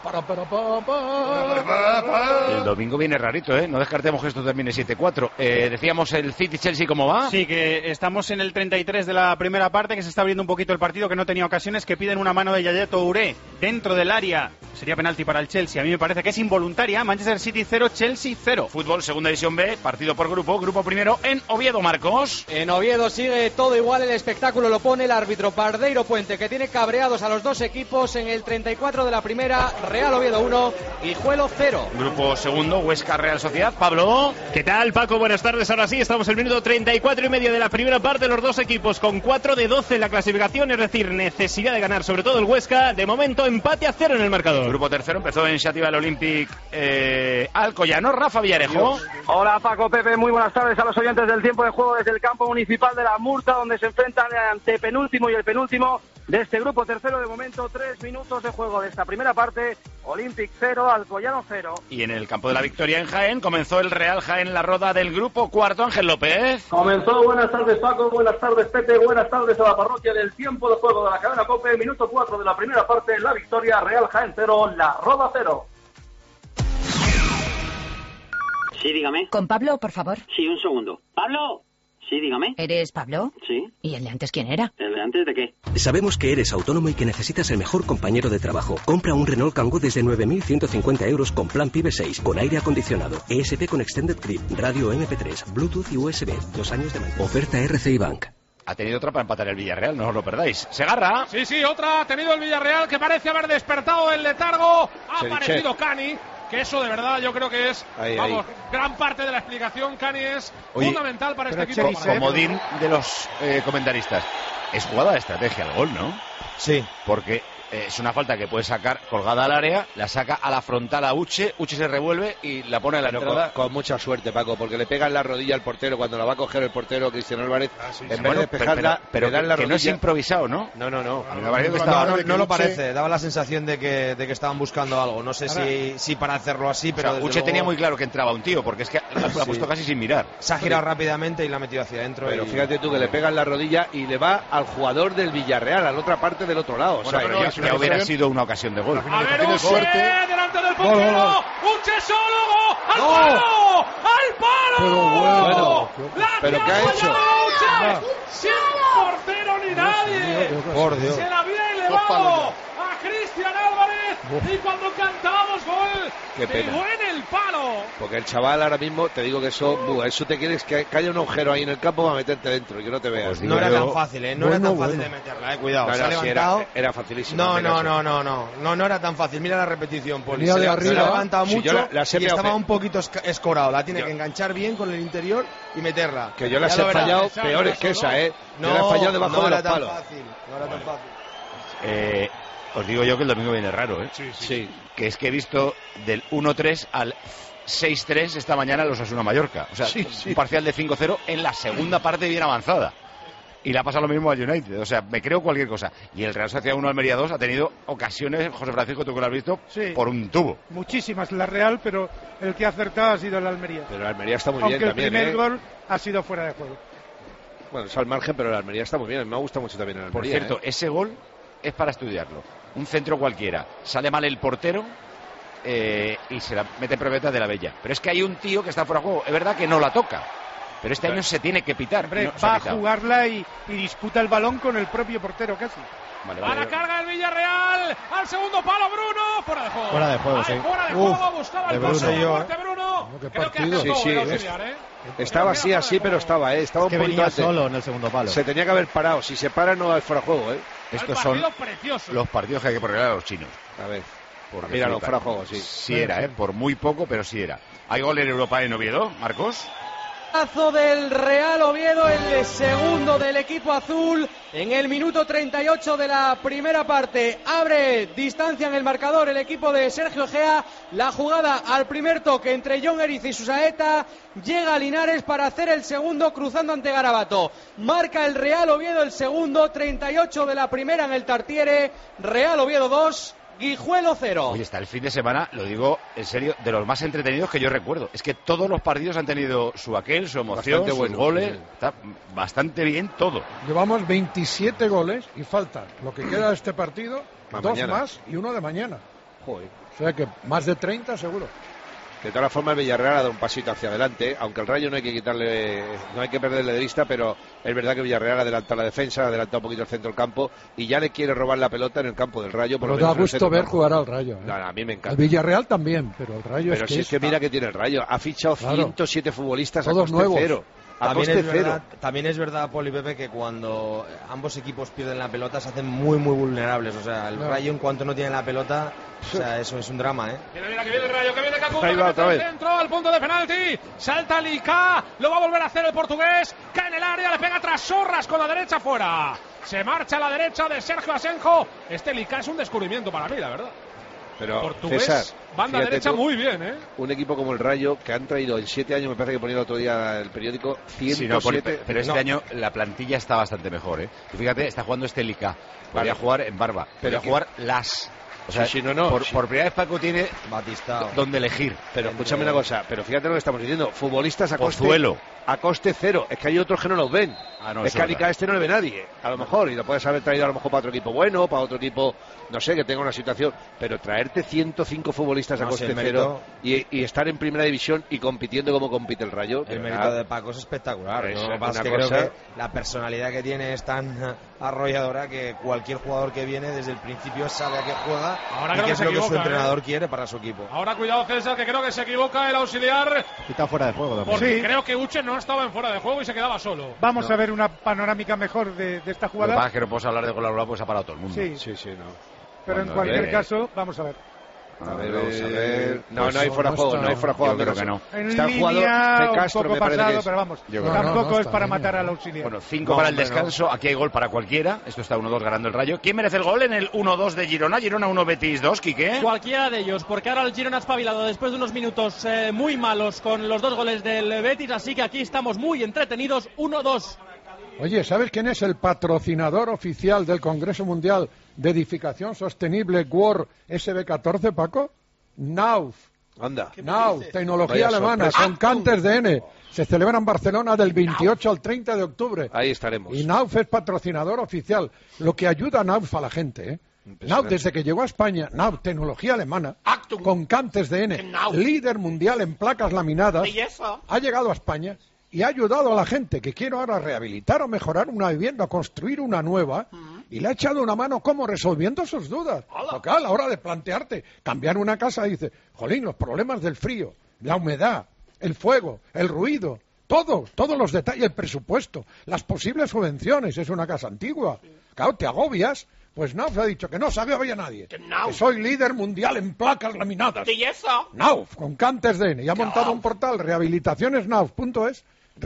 El domingo viene rarito, ¿eh? No descartemos que esto termine 7-4. Decíamos el City-Chelsea, ¿cómo va? Sí, que estamos en el 33 de la primera parte, que se está abriendo un poquito el partido, que no tenía ocasiones, que piden una mano de Yaya Touré dentro del área. Sería penalti para el Chelsea. A mí me parece que es involuntaria. Manchester City 0, Chelsea 0. Fútbol, segunda división B, partido por grupo. Grupo primero en Oviedo, Marcos. En Oviedo sigue todo igual, el espectáculo lo pone el árbitro Pardeiro Puente, que tiene cabreados a los dos equipos en el 34 de la primera. Real Oviedo 1, Guijuelo 0. Grupo segundo, Huesca Real Sociedad. Pablo. ¿Qué tal, Paco? Buenas tardes. Ahora sí, estamos en el minuto 34 y medio de la primera parte. Los dos equipos con 4 de 12 en la clasificación, es decir, necesidad de ganar, sobre todo el Huesca. De momento, empate a 0 en el marcador. Grupo tercero empezó en Xàtiva el Olympic Alcoyano. Rafa Villarejo. Hola, Paco, Pepe, muy buenas tardes a los oyentes del tiempo de juego desde el campo municipal de La Murta, donde se enfrentan el antepenúltimo y el penúltimo de este grupo tercero. De momento, 3 minutos de juego de esta primera parte Olympic 0, Alcoyano 0. Y en el campo de la Victoria en Jaén comenzó el Real Jaén La Roda del grupo cuarto. Ángel López. Comenzó, buenas tardes Paco, buenas tardes Pepe, buenas tardes a la parroquia del tiempo de juego de la cadena COPE, minuto 4 de la primera parte, la Victoria, Real Jaén 0, La Roda 0. Sí, dígame. ¿Con Pablo, por favor? Sí, un segundo. ¡Pablo! Sí, dígame. ¿Eres Pablo? Sí. ¿Y el de antes quién era? ¿El de antes de qué? Sabemos que eres autónomo y que necesitas el mejor compañero de trabajo. Compra un Renault Kangoo desde 9.150 euros con plan PIB 6, con aire acondicionado, ESP con Extended Grip, radio MP3, Bluetooth y USB. 2 años de mantenimiento. Oferta RCI Bank. Ha tenido otra para empatar el Villarreal, no os lo perdáis. Segarra. Sí, otra ha tenido el Villarreal que parece haber despertado del letargo. Ha aparecido Cani. Que eso de verdad yo creo que es, gran parte de la explicación. Cani es fundamental para este equipo. Comodín de los comentaristas. Es jugada de estrategia el gol, ¿no? Sí. Porque es una falta que puede sacar colgada al área, la saca a la frontal a Uche se revuelve y la pone a la entrada. Con mucha suerte, Paco, porque le pega en la rodilla al portero cuando la va a coger el portero Cristiano Álvarez. En vez de despejarla, pero le da en la que rodilla. No es improvisado, ¿no? No. A mí me parece que estaba... No lo parece, daba la sensación de que estaban buscando algo. No sé si para hacerlo así, pero Uche luego... tenía muy claro que entraba un tío, porque es que la ha puesto casi sin mirar. Se ha girado rápidamente y la ha metido hacia adentro. Pero fíjate tú que le pega en la rodilla y le va al jugador del Villarreal, a la otra parte del otro lado. Bueno, pero ya hubiera sido una ocasión de gol. A ver, Uche, delante del portero. Uche solo. ¡Al palo! ¡Al palo! ¿Pero qué ha hecho? Sin portero ni nadie. Por Dios. Se la había elevado a Cristian Álvarez y cuando cantábamos gol, qué pena. pegó en el palo. Porque el chaval ahora mismo, te digo que eso te quieres que haya un agujero ahí en el campo para meterte dentro y que no te veas. Pues no era tan fácil, No era tan fácil de meterla, cuidado. No, se ha levantado. Era facilísimo. No era tan fácil. Mira la repetición, Poli. Se ha levantado mucho y estaba un poquito escorado. La tiene que enganchar bien con el interior y meterla. Que yo las he fallado peores que esa, No, yo la he fallado debajo de los palos. No era tan fácil. Os digo yo que el domingo viene raro, Sí. Que es que he visto del 1-3 al 6-3 esta mañana los Osasuna Mallorca. O sea, un parcial de 5-0 en la segunda parte bien avanzada. Y le ha pasado lo mismo al United. O sea, me creo cualquier cosa. Y el Real Sociedad 1 Almería 2 ha tenido ocasiones, José Francisco, tú que lo has visto, por un tubo. Muchísimas la Real, pero el que ha acertado ha sido el Almería. Pero el Almería está muy bien también. Aunque el primer gol ha sido fuera de juego. Bueno, es al margen, pero el Almería está muy bien. Me gusta mucho también el Almería. Por cierto, ese gol es para estudiarlo. Un centro cualquiera. Sale mal el portero y se la mete en probeta de la Bella. Pero es que hay un tío que está fuera de juego. Es verdad que no la toca. Pero este año se tiene que pitar. Hombre, va a jugarla y disputa el balón con el propio portero casi. Para carga el Villarreal. Al segundo palo, Bruno. Fuera de juego. Fuera de juego, sí. Fuera de juego. Buscaba el fuerte Bruno. Creo que estaba así, pero estaba, estaba un poquito antes. Solo en el segundo palo. Se tenía que haber parado. Si se para, no es fuera de juego, Estos son los partidos que hay que poner a los chinos. A ver. Míralo, fuera de juego, sí. Sí era, por muy poco, pero sí era. ¿Hay gol en Europa en Oviedo, Marcos? Del Real Oviedo, el segundo del equipo azul, en el minuto 38 de la primera parte. Abre distancia en el marcador el equipo de Sergio Gea. La jugada al primer toque entre Jon Eriz y Susaeta. Llega Linares para hacer el segundo cruzando ante Garabato. Marca el Real Oviedo el segundo, 38 de la primera en el Tartiere. Real Oviedo 2. Guijuelo 0. Oye, está el fin de semana, lo digo en serio, de los más entretenidos que yo recuerdo. Es que todos los partidos han tenido su emoción, sus goles. Está bastante bien todo. Llevamos 27 goles y falta lo que queda de este partido, dos más y uno de mañana. Joder. O sea que más de 30 seguro. De todas formas, el Villarreal ha dado un pasito hacia adelante, aunque el Rayo no hay que perderle de vista, pero es verdad que Villarreal ha adelantado la defensa, ha adelantado un poquito el centro del campo y ya le quiere robar la pelota en el campo del Rayo. Pero da gusto ver jugar al Rayo. No, a mí me encanta. El Villarreal también, pero el Rayo pero es que mira que tiene el Rayo. Ha fichado 107 futbolistas todos a coste nuevos. Cero. También es verdad, Poli y Pepe, que cuando ambos equipos pierden la pelota se hacen muy vulnerables. O sea, el Rayo en cuanto no tiene la pelota, o sea, eso es un drama, Mira que viene el Rayo, que viene Kaku, que mete el centro al punto de penalti. Salta Lica, lo va a volver a hacer el portugués. Cae en el área, le pega tras Sorras con la derecha fuera. Se marcha a la derecha de Sergio Asenjo. Este Lica es un descubrimiento para mí, la verdad. Pero portugués, César, banda derecha muy bien, Un equipo como el Rayo, que han traído en 7 años, me parece que ponía el otro día el periódico, 107... pero este año la plantilla está bastante mejor, Y fíjate, está jugando este Lica. Podría jugar en Barba. Podría jugar Las. O sea, sí, no. Por primera vez Paco tiene Batistao donde elegir. Pero escúchame una cosa, pero fíjate lo que estamos diciendo, futbolistas a coste cero, es que hay otros que no los ven. Es que a Arica no le ve nadie, a lo mejor, y lo puedes haber traído a lo mejor para otro equipo bueno, para otro equipo, no sé, que tenga una situación, pero traerte 105 futbolistas a coste cero y estar en primera división y compitiendo como compite el Rayo. El mérito de Paco es espectacular, creo que la personalidad que tiene es tan arrolladora que cualquier jugador que viene desde el principio sabe a qué juega y qué es lo que su entrenador quiere para su equipo. Ahora cuidado, César, que creo que se equivoca el auxiliar. Está fuera de juego también. Porque creo que Uche no estaba en fuera de juego y se quedaba solo. Vamos a ver una panorámica mejor de esta jugada. Lo que pasa es que no puedes hablar de gol anulado, pues ha parado todo el mundo. Sí, no. Pero en cualquier caso, vamos a ver. A ver. No hay fuera de juego, no hay fuera de juego. Yo creo que no. Está el jugador Castro, me parece que es. Pero vamos, tampoco es para matar al auxiliar. Bueno, 5 para el descanso, aquí hay gol para cualquiera. Esto está 1-2 ganando el Rayo. ¿Quién merece el gol en el 1-2 de Girona? Girona 1, Betis 2, Quique. Cualquiera de ellos, porque ahora el Girona ha espabilado después de unos minutos muy malos con los 2 goles del Betis, así que aquí estamos muy entretenidos, 1-2. Oye, ¿sabes quién es el patrocinador oficial del Congreso Mundial de Edificación Sostenible World SB14, Paco? Nauf. Anda. Nauf, tecnología alemana, con Cantes DN. Se celebra en Barcelona del 28 al 30 de octubre. Ahí estaremos. Y Nauf es patrocinador oficial, lo que ayuda a Nauf a la gente, ¿eh? Nauf, desde que llegó a España, Nauf, tecnología alemana, con Cantes DN, líder mundial en placas laminadas, ha llegado a España y ha ayudado a la gente que quiere ahora rehabilitar o mejorar una vivienda, construir una nueva, y le ha echado una mano como resolviendo sus dudas. Porque a la hora de plantearte cambiar una casa, dice, jolín, los problemas del frío, la humedad, el fuego, el ruido, todos los detalles, el presupuesto, las posibles subvenciones, es una casa antigua. Claro, te agobias. Pues Nauf ha dicho que no sabe había nadie. Que soy líder mundial en placas laminadas. Nauf, con Cantes DN. Y ha montado un portal, rehabilitacionesnauf.es,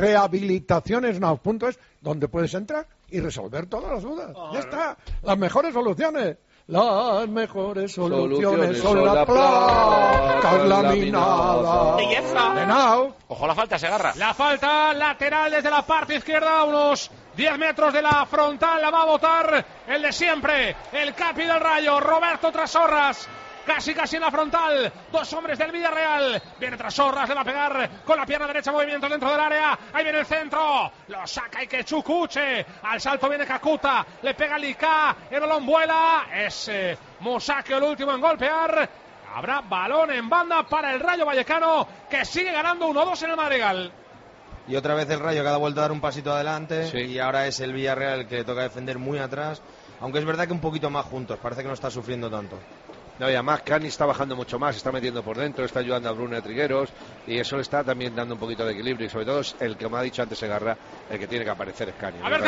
donde puedes entrar y resolver todas las dudas. Ya está. Las mejores soluciones. Las mejores soluciones son las placas laminadas. De Nauf. Ojo, la falta, se agarra. La falta lateral desde la parte izquierda, unos 10 metros de la frontal, la va a botar el de siempre, el capi del Rayo, Roberto Trasorras. Casi en la frontal, 2 hombres del Villarreal. Viene Trasorras, le va a pegar con la pierna derecha, movimiento dentro del área. Ahí viene el centro, lo saca y que Chucuche. Al salto viene Kakuta, le pega Lika, el balón vuela. Es Musake el último en golpear. Habrá balón en banda para el Rayo Vallecano, que sigue ganando 1-2 en el Madrigal. Y otra vez el Rayo que ha vuelto a dar un pasito adelante, y ahora es el Villarreal el que le toca defender muy atrás, aunque es verdad que un poquito más juntos, parece que no está sufriendo tanto. No, y además Cani está bajando mucho más, está metiendo por dentro, está ayudando a Bruno y a Trigueros, y eso le está también dando un poquito de equilibrio, y sobre todo es el que me ha dicho antes Segarra, el que tiene que aparecer es Cani. A ver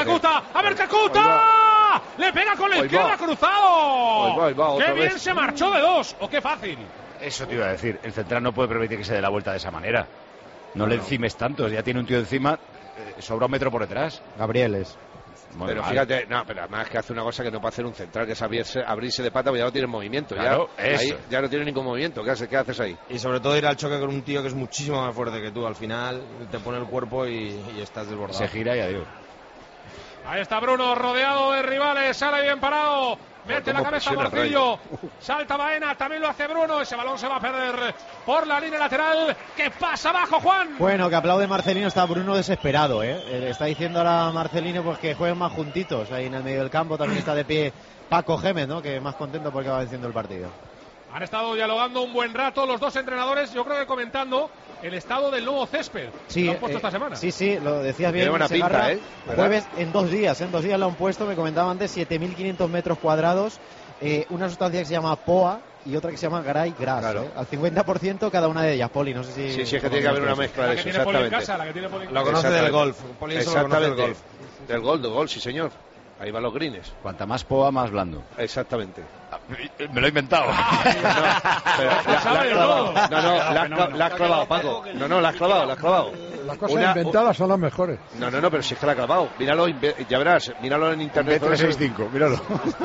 Kakuta, le pega con la izquierda, cruzado. Qué bien se marchó de 2, o qué fácil. Eso te iba a decir, el central no puede permitir que se dé la vuelta de esa manera. No le encimes tanto, ya tiene un tío encima, sobra un metro por detrás. Gabrieles. Pero fíjate, pero además que hace una cosa que no puede hacer un central, que es abrirse de pata, pero ya no tiene movimiento. Claro, ya no tiene ningún movimiento. ¿Qué haces ahí? Y sobre todo ir al choque con un tío que es muchísimo más fuerte que tú. Al final te pone el cuerpo y estás desbordado. Se gira y adiós. Ahí está Bruno, rodeado de rivales, sale bien parado. Mete la cabeza Morcillo, salta Baena, también lo hace Bruno, ese balón se va a perder por la línea lateral. ¿Qué pasa abajo, Juan? Bueno, que aplaude Marcelino, está Bruno desesperado, Le está diciendo ahora a Marcelino pues que jueguen más juntitos, ahí en el medio del campo también está de pie Paco Gémez, ¿no? Que más contento porque va venciendo el partido. Han estado dialogando un buen rato los dos entrenadores, yo creo que comentando el estado del nuevo césped que lo han puesto esta semana. Sí, lo decías bien. Tiene buena pinta, Jueves en 2 días, lo han puesto, me comentaba antes, 7.500 metros cuadrados, una sustancia que se llama POA y otra que se llama Gray Grass, al 50% cada una de ellas. Poli, no sé si... Sí, es que tiene que haber una mezcla de eso, exactamente. Lo conoce del golf. Poli eso lo conoce del golf. Del golf, sí señor. Ahí van los greens. Cuanta más POA, más blando. Exactamente. Me lo he inventado. La has clavado, Paco. La has clavado. Las cosas inventadas son las mejores. No, pero si es que la ha clavado. Míralo, ya verás, míralo en internet. B365, míralo.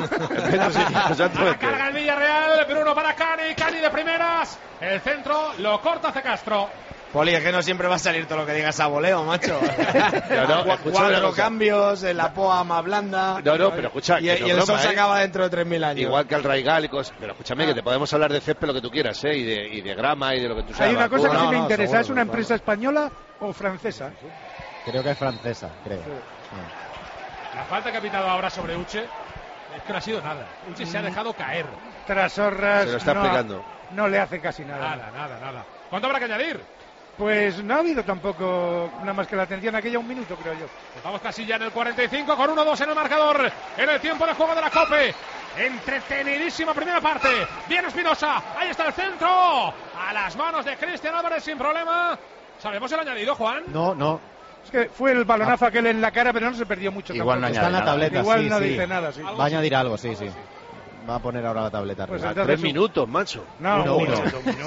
La carga el Villarreal, Bruno para Cani de primeras. El centro lo corta hace Castro. Poli, es que no siempre va a salir todo lo que digas a voleo, macho. No, 4 cambios, la poa más blanda. No, pero escucha. Y el sol se acaba dentro de 3.000 años. Igual que el Raigal y cosas. Pero escúchame, que te podemos hablar de césped lo que tú quieras, ¿eh? Y de grama y de lo que tú sabes. Hay una cosa que sí me interesa, seguro, ¿es una empresa española o francesa? Creo que es francesa, creo. Sí. La falta que ha pitado ahora sobre Uche es que no ha sido nada. Uche se ha dejado caer. Trasorras se lo está explicando. No le hace casi nada. Nada. ¿Cuánto habrá que añadir? Pues no ha habido tampoco nada más que la atención aquella, un minuto, creo yo. Estamos casi ya en el 45 con 1-2 en el marcador. En el tiempo de juego de la COPE. Entretenidísima primera parte. Bien Espinosa. Ahí está el centro. A las manos de Cristian Álvarez sin problema. ¿Sabemos el añadido, Juan? No. Es que fue el balonazo aquel en la cara, pero no se perdió mucho. Igual tampoco. No está en la tableta. Igual no dice nada, sí. Va a añadir algo, sí. Va a poner ahora la tableta. Pues 3 minutos, macho. No, uno.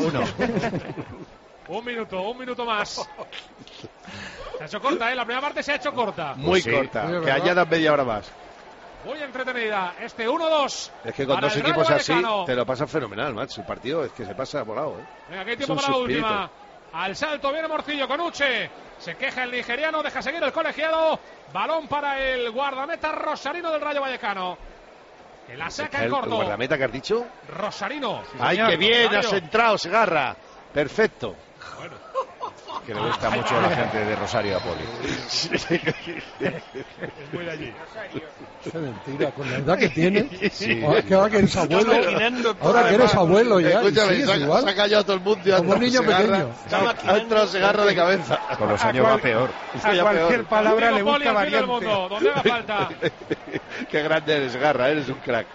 Un minuto más. Se ha hecho corta, la primera parte se ha hecho corta. Muy corta, que añadan media hora más. Muy entretenida, 1-2. Es que con dos equipos así te lo pasas fenomenal, macho. El partido es que se pasa volado, Venga, que hay tiempo para la última. Al salto viene Morcillo con Uche. Se queja el nigeriano, deja seguir el colegiado. Balón para el guardameta Rosarino del Rayo Vallecano. Que la saca en corto. ¿El guardameta que has dicho? Rosarino. Sí, ¡ay, qué bien! Has entrado, Segarra. Perfecto. Bueno. Que le gusta mucho a la gente de Rosario a Poli. Es muy de allí. Es mentira, con la edad que tiene. Sí. Ahora que eres abuelo. Ahora que eres abuelo ya. Escúchame, se ha callado todo el mundo. Como un niño pequeño. Ha entrado Segarra de cabeza. Con los años va peor. A cualquier palabra le busca variante. ¿Dónde haga falta? Qué grande eres, Segarra, eres un crack.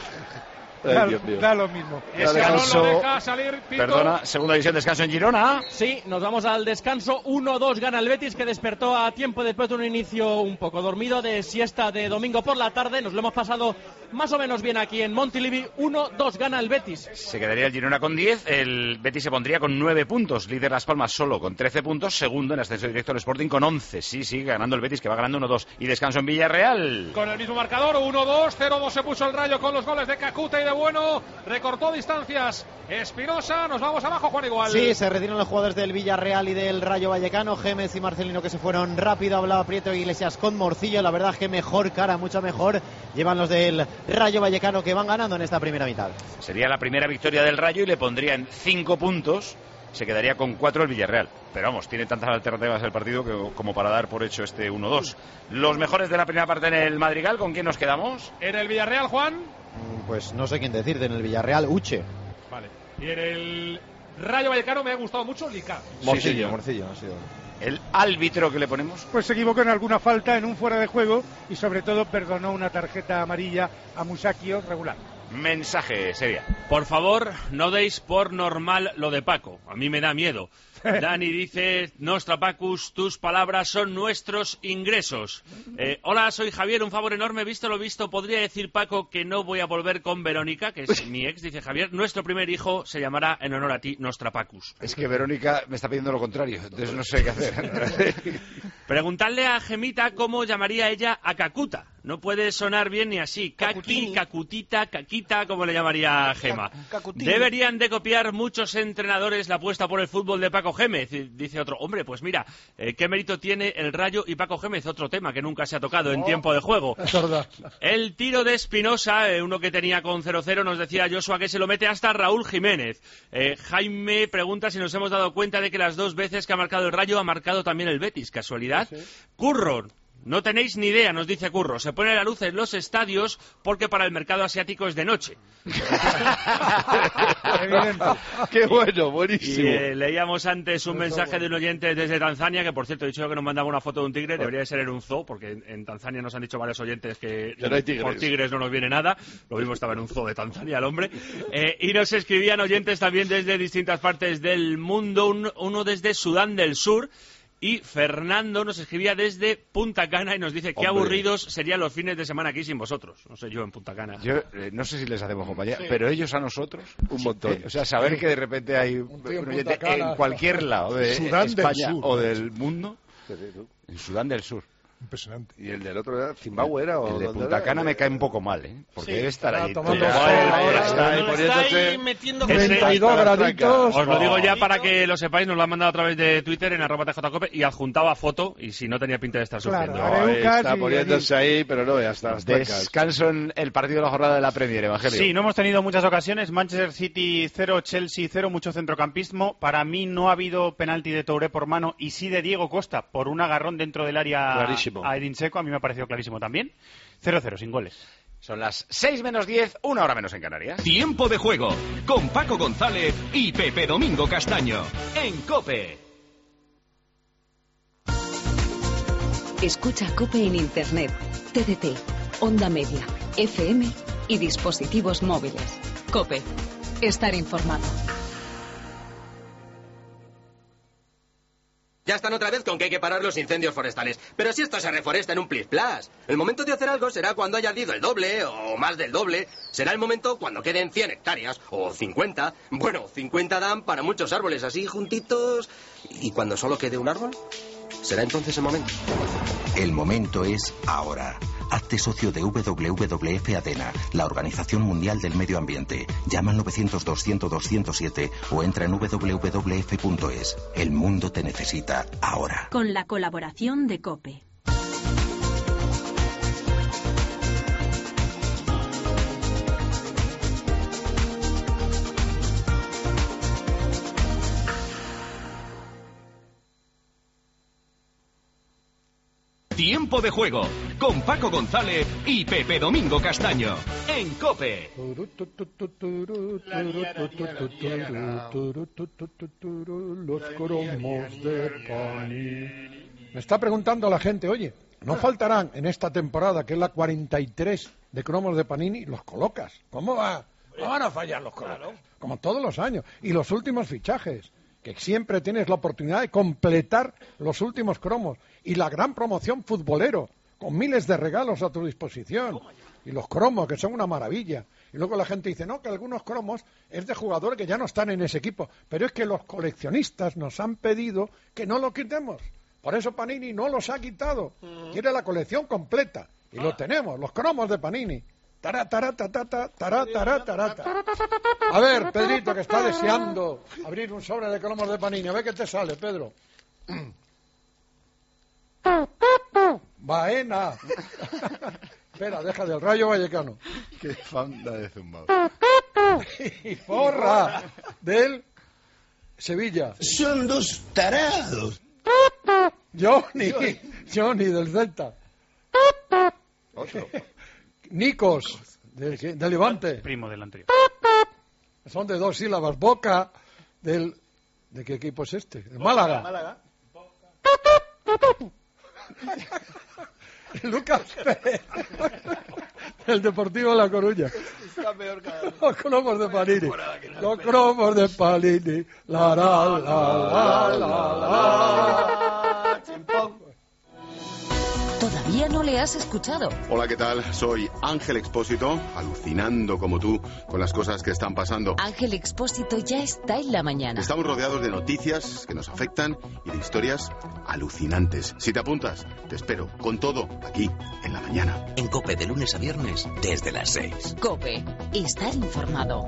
Da lo mismo. Descanso. Perdona, segunda división, descanso en Girona. Sí, nos vamos al descanso. 1-2 gana el Betis, que despertó a tiempo después de un inicio un poco dormido de siesta de domingo por la tarde. Nos lo hemos pasado más o menos bien aquí en Montilivi. 1-2 gana el Betis. Se quedaría el Girona con 10. El Betis se pondría con 9 puntos. Líder Las Palmas solo con 13 puntos. Segundo en ascenso directo el Sporting con 11. Sí, ganando el Betis, que va ganando 1-2. Y descanso en Villarreal. Con el mismo marcador, 1-2. 0-2 se puso el Rayo con los goles de Cacuta y de Bueno. Recortó distancias Espinosa. Nos vamos abajo, Juan Igual. Sí, se retiran los jugadores del Villarreal y del Rayo Vallecano. Gémez y Marcelino, que se fueron rápido. Hablaba Prieto Iglesias con Morcillo. La verdad que mejor cara, mucho mejor llevan los del Rayo Vallecano, que van ganando en esta primera mitad. Sería la primera victoria del Rayo y le pondrían 5 puntos. Se quedaría con 4 el Villarreal. Pero vamos, tiene tantas alternativas el partido como para dar por hecho este 1-2. Los mejores de la primera parte en el Madrigal, ¿con quién nos quedamos? En el Villarreal, Juan. Pues no sé quién decirte. En el Villarreal, Uche. Vale. Y en el Rayo Vallecano me ha gustado mucho Lica. Morcillo ha sido. ¿El árbitro que le ponemos? Pues se equivocó en alguna falta, en un fuera de juego, y sobre todo perdonó una tarjeta amarilla a Musakio regular. Mensaje, Sevilla. Por favor, no deis por normal lo de Paco. A mí me da miedo. Dani dice: Nostra Pacus, tus palabras son nuestros ingresos. Hola, soy Javier, un favor enorme, visto lo visto, podría decir Paco que no voy a volver con Verónica, que es mi ex, dice Javier. Nuestro primer hijo se llamará en honor a ti Nostra Pacus. Es que Verónica me está pidiendo lo contrario, entonces no sé qué hacer. Preguntadle a Gemita cómo llamaría ella a Cacuta. No puede sonar bien ni así. Caqui, Cacutita, Caquita, como le llamaría Gema. Deberían de copiar muchos entrenadores la apuesta por el fútbol de Paco Gémez. Dice otro, hombre, pues mira, ¿qué mérito tiene el Rayo y Paco Gémez? Otro tema que nunca se ha tocado en tiempo de juego. El tiro de Espinosa, uno que tenía con 0-0, nos decía Joshua que se lo mete hasta Raúl Jiménez. Jaime pregunta si nos hemos dado cuenta de que las 2 veces que ha marcado el Rayo ha marcado también el Betis. ¿Casualidad? Sí. Curro. No tenéis ni idea, nos dice Curro. Se pone la luz en los estadios porque para el mercado asiático es de noche. Qué bueno, buenísimo. Y leíamos antes un mensaje de un oyente desde Tanzania, que por cierto he dicho que nos mandaba una foto de un tigre. Debería de ser en un zoo, porque en Tanzania nos han dicho varios oyentes que no hay tigres. Por tigres no nos viene nada. Lo mismo estaba en un zoo de Tanzania el hombre. Y nos escribían oyentes también desde distintas partes del mundo, uno desde Sudán del Sur. Y Fernando nos escribía desde Punta Cana y nos dice qué aburridos serían los fines de semana aquí sin vosotros. No sé yo en Punta Cana. Yo no sé si les hacemos compañía, pero ellos a nosotros un montón. O sea, saber que de repente hay un oyente en cualquier lado de España o del mundo. En Sudán del Sur. Impresionante. ¿Y el del otro era Zimbabue era? El de Punta Cana me cae un poco mal, ¿eh? Porque debe estar ahí. Está ahí poniéndose... metiendo 32 graditos. Os lo digo ya para que lo sepáis, nos lo han mandado a través de Twitter en @tjcope y adjuntaba foto y si no tenía pinta de estar sufriendo. Está poniéndose ahí, pero no veas hasta las trancas. Descanso en el partido de la jornada de la Premier, Evangelio. Sí, no hemos tenido muchas ocasiones. Manchester City 0, Chelsea 0, mucho centrocampismo. Para mí no ha habido penalti de Touré por mano y sí de Diego Costa por un agarrón dentro del área clarísimo a Edin Dzeko. A mí me ha parecido clarísimo también. 0-0, sin goles. Son las 6 menos 10, 1 hora menos en Canarias. Tiempo de juego con Paco González y Pepe Domingo Castaño en COPE. Escucha COPE en Internet, TDT, Onda Media, FM y dispositivos móviles. COPE. Estar informado. Ya están otra vez con que hay que parar los incendios forestales. Pero si esto se reforesta en un plis-plas. El momento de hacer algo será cuando haya ardido el doble o más del doble. Será el momento cuando queden 100 hectáreas o 50. Bueno, 50 dan para muchos árboles así juntitos. ¿Y cuando solo quede un árbol? ¿Será entonces el momento? El momento es ahora. Hazte socio de WWF Adena, la Organización Mundial del Medio Ambiente. Llama al 900-200-207 o entra en www.es. El mundo te necesita ahora. Con la colaboración de COPE. Tiempo de juego con Paco González y Pepe Domingo Castaño en COPE. Los cromos de Panini. Me está preguntando la gente, oye, ¿no faltarán en esta temporada, que es la 43 de cromos de Panini, los colocas? ¿Cómo va? No van a fallar los colocas, como todos los años. Y los últimos fichajes, que siempre tienes la oportunidad de completar los últimos cromos. Y la gran promoción futbolero, con miles de regalos a tu disposición. Y los cromos, que son una maravilla. Y luego la gente dice, no, que algunos cromos es de jugadores que ya no están en ese equipo. Pero es que los coleccionistas nos han pedido que no lo quitemos. Por eso Panini no los ha quitado. Quiere la colección completa. Y lo tenemos, los cromos de Panini. Tará, tará, tará, tará, tará, tará. A ver, Pedrito, que está deseando abrir un sobre de cromos de Panini. A ver qué te sale, Pedro. Baena. Espera, deja del Rayo Vallecano. Qué fanda de zumbado. Y porra del Sevilla. Son dos tarados. Johnny del Celta. Otro. Nikos del Levante. Primo del anterior. Son de 2 sílabas. Boca del... ¿De qué equipo es este? El Málaga. Lucas Pérez, el Deportivo de La Coruña. Está peor cada vez. Los cromos de Panini. Los cromos de Panini. La, la, la, la, la. ¿Todavía no le has escuchado? Hola, ¿qué tal? Soy Ángel Expósito, alucinando como tú con las cosas que están pasando. Ángel Expósito ya está en la mañana. Estamos rodeados de noticias que nos afectan y de historias alucinantes. Si te apuntas, te espero con todo aquí en la mañana. En COPE de lunes a viernes desde las 6. COPE. Estar informado.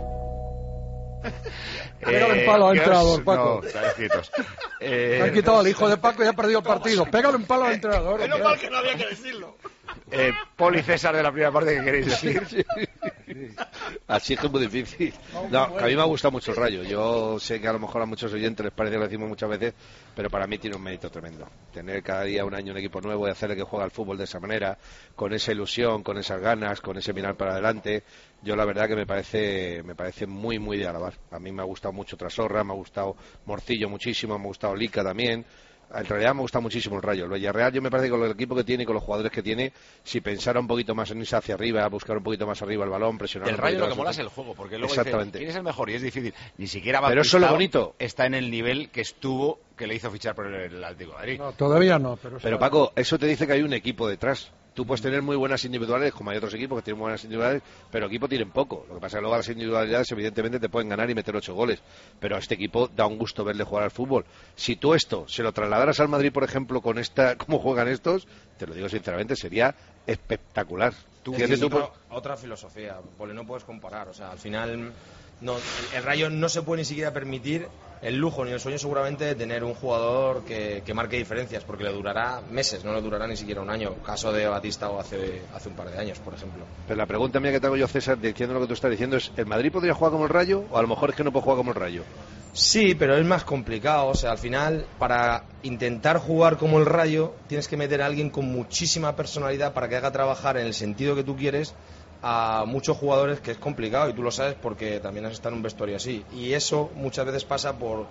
Pégale un palo al entrenador, Paco. No, cabecitos. Me han quitado al hijo de Paco y ha perdido el partido. Pégale un palo al entrenador. Menos mal que no había que decirlo. Poli César de la primera parte, ¿qué queréis decir? Así es que es muy difícil. No, que a mí me ha gustado mucho el Rayo. Yo sé que a lo mejor a muchos oyentes les parece que lo decimos muchas veces, pero para mí tiene un mérito tremendo. Tener cada día un año un equipo nuevo y hacerle que juegue al fútbol de esa manera, con esa ilusión, con esas ganas, con ese mirar para adelante. Yo la verdad que me parece muy, muy de alabar. A mí me ha gustado mucho Trasorra, me ha gustado Morcillo muchísimo, me ha gustado Lica también. En realidad me gusta muchísimo el Rayo. El Villarreal, yo me parece que con el equipo que tiene y con los jugadores que tiene, si pensara un poquito más en irse hacia arriba, buscar un poquito más arriba el balón, presionar el un Rayo poquito lo que más mola es el juego, porque luego exactamente. Dice, ¿quién es el mejor? Y es difícil. Ni siquiera Pero eso es lo bonito. Está en el nivel que estuvo, que le hizo fichar por el Atlético de Madrid. No, todavía no. Pero Paco, eso te dice que hay un equipo detrás. tú puedes tener muy buenas individuales, como hay otros equipos que tienen buenas individuales, pero equipo tienen poco. Lo que pasa es que luego las individualidades evidentemente te pueden ganar y meter 8 goles, pero a este equipo da un gusto verle jugar al fútbol. Si tú esto se lo trasladaras al Madrid, por ejemplo, con cómo juegan estos, te lo digo sinceramente, sería espectacular. Otra filosofía, Poli, no puedes comparar, o sea, al final el Rayo no se puede ni siquiera permitir el lujo ni el sueño seguramente de tener un jugador que marque diferencias, porque le durará meses, no le durará ni siquiera un año, caso de Batista o hace un par de años, por ejemplo. Pero la pregunta mía que te hago yo, César, diciendo lo que tú estás diciendo, es: ¿el Madrid podría jugar como el Rayo o a lo mejor es que no puede jugar como el Rayo? Sí, pero es más complicado, o sea, al final, para intentar jugar como el Rayo, tienes que meter a alguien con muchísima personalidad para que haga trabajar en el sentido que tú quieres a muchos jugadores, que es complicado, y tú lo sabes porque también has estado en un vestuario así, y eso muchas veces pasa por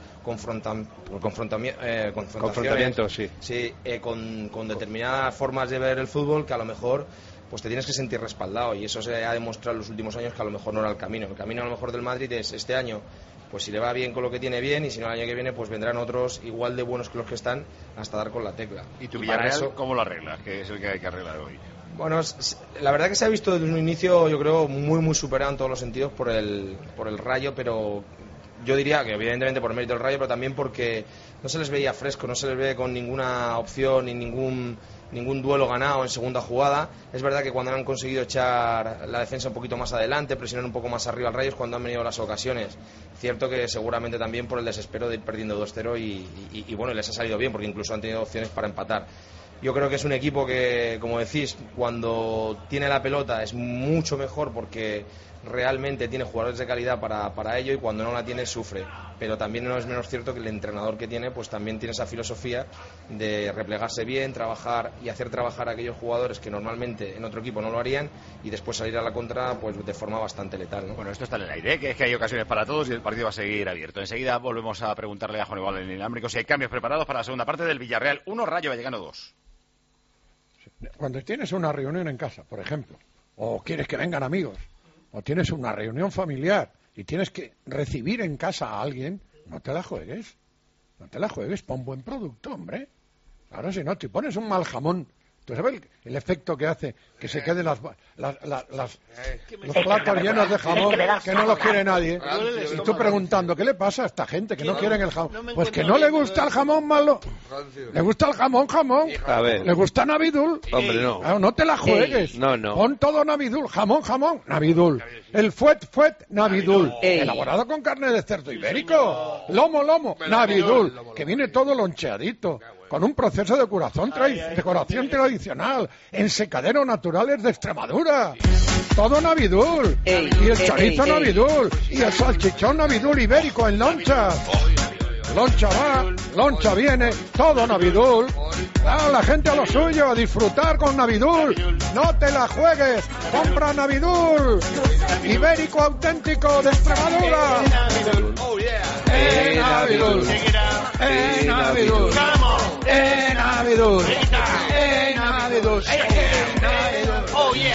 confrontamientos, sí, con determinadas formas de ver el fútbol que a lo mejor pues te tienes que sentir respaldado, y eso se ha demostrado en los últimos años que a lo mejor no era el camino a lo mejor del Madrid es este año, pues si le va bien con lo que tiene bien, y si no el año que viene pues vendrán otros igual de buenos que los que están hasta dar con la tecla. ¿Y tu Villarreal cómo lo arreglas? Que es el que hay que arreglar hoy. Bueno, la verdad que se ha visto desde un inicio, yo creo, muy superado en todos los sentidos por el Rayo, pero yo diría que evidentemente por mérito del Rayo, pero también porque no se les veía fresco, no se les ve con ninguna opción ni ningún duelo ganado en segunda jugada. Es verdad que cuando han conseguido echar la defensa un poquito más adelante, presionar un poco más arriba al Rayo, es cuando han venido las ocasiones. Cierto que seguramente también por el desespero de ir perdiendo 2-0 y bueno, les ha salido bien porque incluso han tenido opciones para empatar. Yo creo que es un equipo que, como decís, cuando tiene la pelota es mucho mejor porque realmente tiene jugadores de calidad para ello, y cuando no la tiene sufre. Pero también no es menos cierto que el entrenador que tiene pues también tiene esa filosofía de replegarse bien, trabajar y hacer trabajar a aquellos jugadores que normalmente en otro equipo no lo harían, y después salir a la contra pues de forma bastante letal, ¿no? Bueno, esto está en el aire, que es que hay ocasiones para todos y el partido va a seguir abierto. Enseguida volvemos a preguntarle a Juan Igual en Inalámbrico si hay cambios preparados para la segunda parte del Villarreal 1, Rayo Vallecano 2. Cuando tienes una reunión en casa, por ejemplo, o quieres que vengan amigos, o tienes una reunión familiar y tienes que recibir en casa a alguien, no te la juegues, pon buen producto, hombre. Ahora si no, te pones un mal jamón, ¿tú sabes el efecto que hace? Que se queden los platos llenos de jamón, que no los quiere nadie. Y tú preguntando, ¿qué le pasa a esta gente que no quieren el jamón? Pues que no le gusta el jamón malo. Le gusta el jamón. A ver. Le gusta Navidul. Hombre, no. No te la juegues. No. Pon todo Navidul. Jamón, Navidul. El fuet, Navidul. Elaborado con carne de cerdo ibérico. Lomo, Navidul. Que viene todo loncheadito. Con un proceso de decoración tradicional. En secaderos naturales de Extremadura. Todo Navidul. Y el chorizo Navidul. Y el salchichón Navidul ibérico en loncha. Loncha va, loncha viene, todo Navidul. La gente a lo suyo, a disfrutar con Navidul. No te la juegues, compra Navidul. Ibérico auténtico de Extremadura. Navidul. Navidul. Navidul. Navidul. Oh yeah.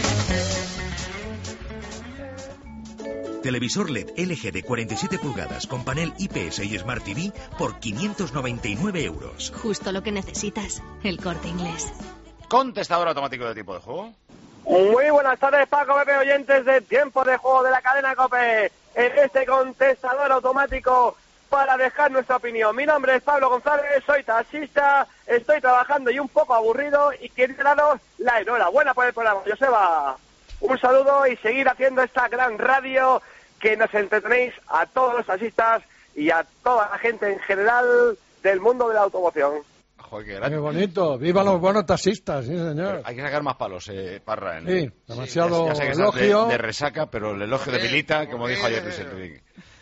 Televisor LED LG de 47 pulgadas con panel IPS y Smart TV por 599 euros. Justo lo que necesitas, El Corte Inglés. Contestador automático de tiempo de juego. Muy buenas tardes, Paco, Pepe, oyentes de Tiempo de Juego de la cadena COPE. En este contestador automático para dejar nuestra opinión. Mi nombre es Pablo González, soy taxista, estoy trabajando y un poco aburrido y quiero daros la enhorabuena por el programa. Joseba, un saludo y seguir haciendo esta gran radio que nos entretenéis a todos los taxistas y a toda la gente en general del mundo de la automoción. Joder, qué bonito, viva los buenos taxistas, sí señor. Pero hay que sacar más palos, Parra. Sí, demasiado ya sé que elogio. De resaca, pero el elogio de Milita, como dijo ayer Luis Enrique.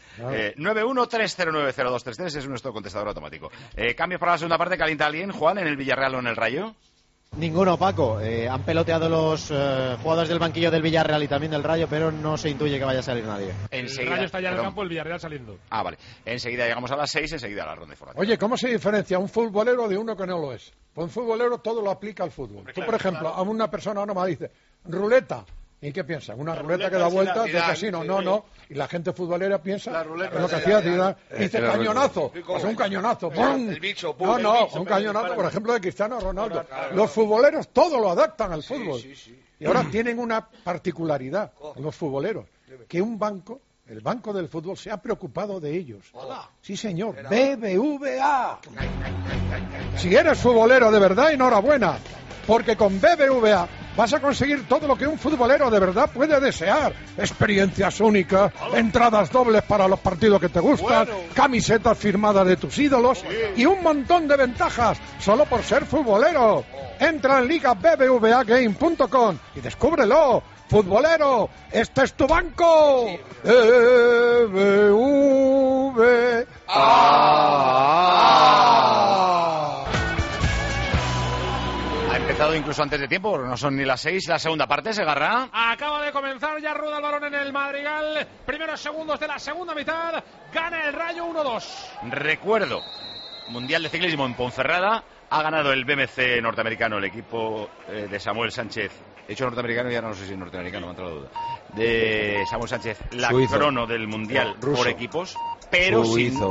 913090233 es nuestro contestador automático. ¿Cambios para la segunda parte? ¿Calienta alguien, Juan, en el Villarreal o en el Rayo? Ninguno, Paco. Han peloteado los jugadores del banquillo del Villarreal y también del Rayo, pero no se intuye que vaya a salir nadie. El Rayo está ya en el campo, el Villarreal saliendo. Ah, vale. Enseguida llegamos a las 6, enseguida a la ronda de información. Oye, ¿cómo se diferencia un futbolero de uno que no lo es? Pues un futbolero todo lo aplica al fútbol. Hombre, tú, por ejemplo, a una persona normal dice, ruleta, ¿Y qué piensan? ¿Una ruleta que da vueltas de casino? No. Y la gente futbolera piensa es lo que hacía Zidane. Dice cañonazo. Pues un cañonazo. ¡Pum! Un cañonazo, por ejemplo, de Cristiano Ronaldo. Los futboleros todo lo adaptan al fútbol. Y ahora tienen una particularidad, los futboleros, que el banco del fútbol se ha preocupado de ellos. Sí, señor. BBVA. Si eres futbolero de verdad, enhorabuena. Porque con BBVA vas a conseguir todo lo que un futbolero de verdad puede desear. Experiencias únicas, entradas dobles para los partidos que te gustan, camisetas firmadas de tus ídolos y un montón de ventajas solo por ser futbolero. Entra en ligabbvagame.com y descúbrelo. Futbolero, este es tu banco. BBVA. Ha empezado incluso antes de tiempo, porque no son ni las 6. La segunda parte, Segarra. Acaba de comenzar, ya rueda el balón en el Madrigal. Primeros segundos de la segunda mitad. Gana el Rayo 1-2. Recuerdo, Mundial de Ciclismo en Ponferrada. Ha ganado el BMC norteamericano, el equipo de Samuel Sánchez. He dicho norteamericano y ahora no sé si es norteamericano, me ha entrado la duda. De Samuel Sánchez, la crono del Mundial por equipos, pero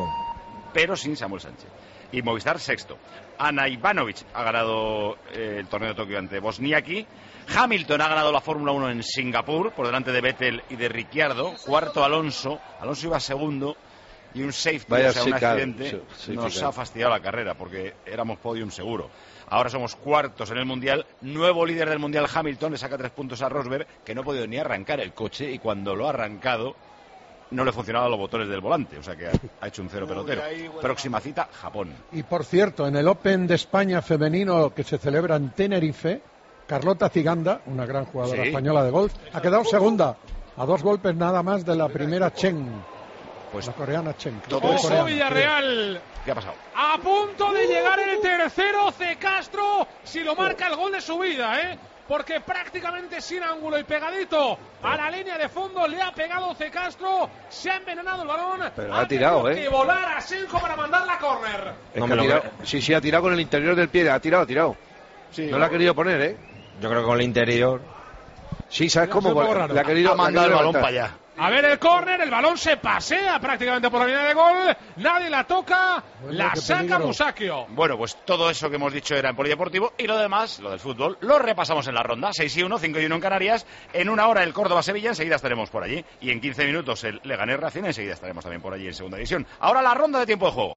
sin Samuel Sánchez. Y Movistar sexto. Ana Ivanovic ha ganado el torneo de Tokio ante Bosniaki. Hamilton ha ganado la Fórmula 1 en Singapur, por delante de Vettel y de Ricciardo. Cuarto Alonso iba segundo. Y un safety, un accidente, nos ha fastidiado la carrera, porque éramos podium seguro. Ahora somos cuartos en el Mundial. Nuevo líder del Mundial, Hamilton, le saca 3 puntos a Rosberg, que no ha podido ni arrancar el coche, y cuando lo ha arrancado no le funcionaban los botones del volante, o sea que ha hecho un cero pelotero. Próxima cita, Japón. Y por cierto, en el Open de España femenino que se celebra en Tenerife, Carlota Ciganda, una gran jugadora española de golf, ha quedado segunda, a 2 golpes nada más de la primera Chen. Pues la coreana Chen. Ojo Villarreal. ¿Qué ha pasado? A punto de llegar el tercero, C. Castro, si lo marca el gol de su vida, porque prácticamente sin ángulo y pegadito a la línea de fondo le ha pegado C. Castro, se ha envenenado el balón. Pero ha tirado, que volar a Senjo para mandarla a córner. Sí, ha tirado con el interior del pie, ha tirado. Sí, no la ha querido poner, Yo creo que con el interior. Sí, ¿sabes cómo? Le ha querido mandar el balón para allá. A ver el córner, el balón se pasea prácticamente por la línea de gol, nadie la toca, la saca Musacchio. Bueno, pues todo eso que hemos dicho era en polideportivo, y lo demás, lo del fútbol, lo repasamos en la ronda. 6-1, 5-1 en Canarias. En una hora el Córdoba-Sevilla, enseguida estaremos por allí. Y en 15 minutos el Leganés-Racing, enseguida estaremos también por allí en segunda división. Ahora la ronda de tiempo de juego.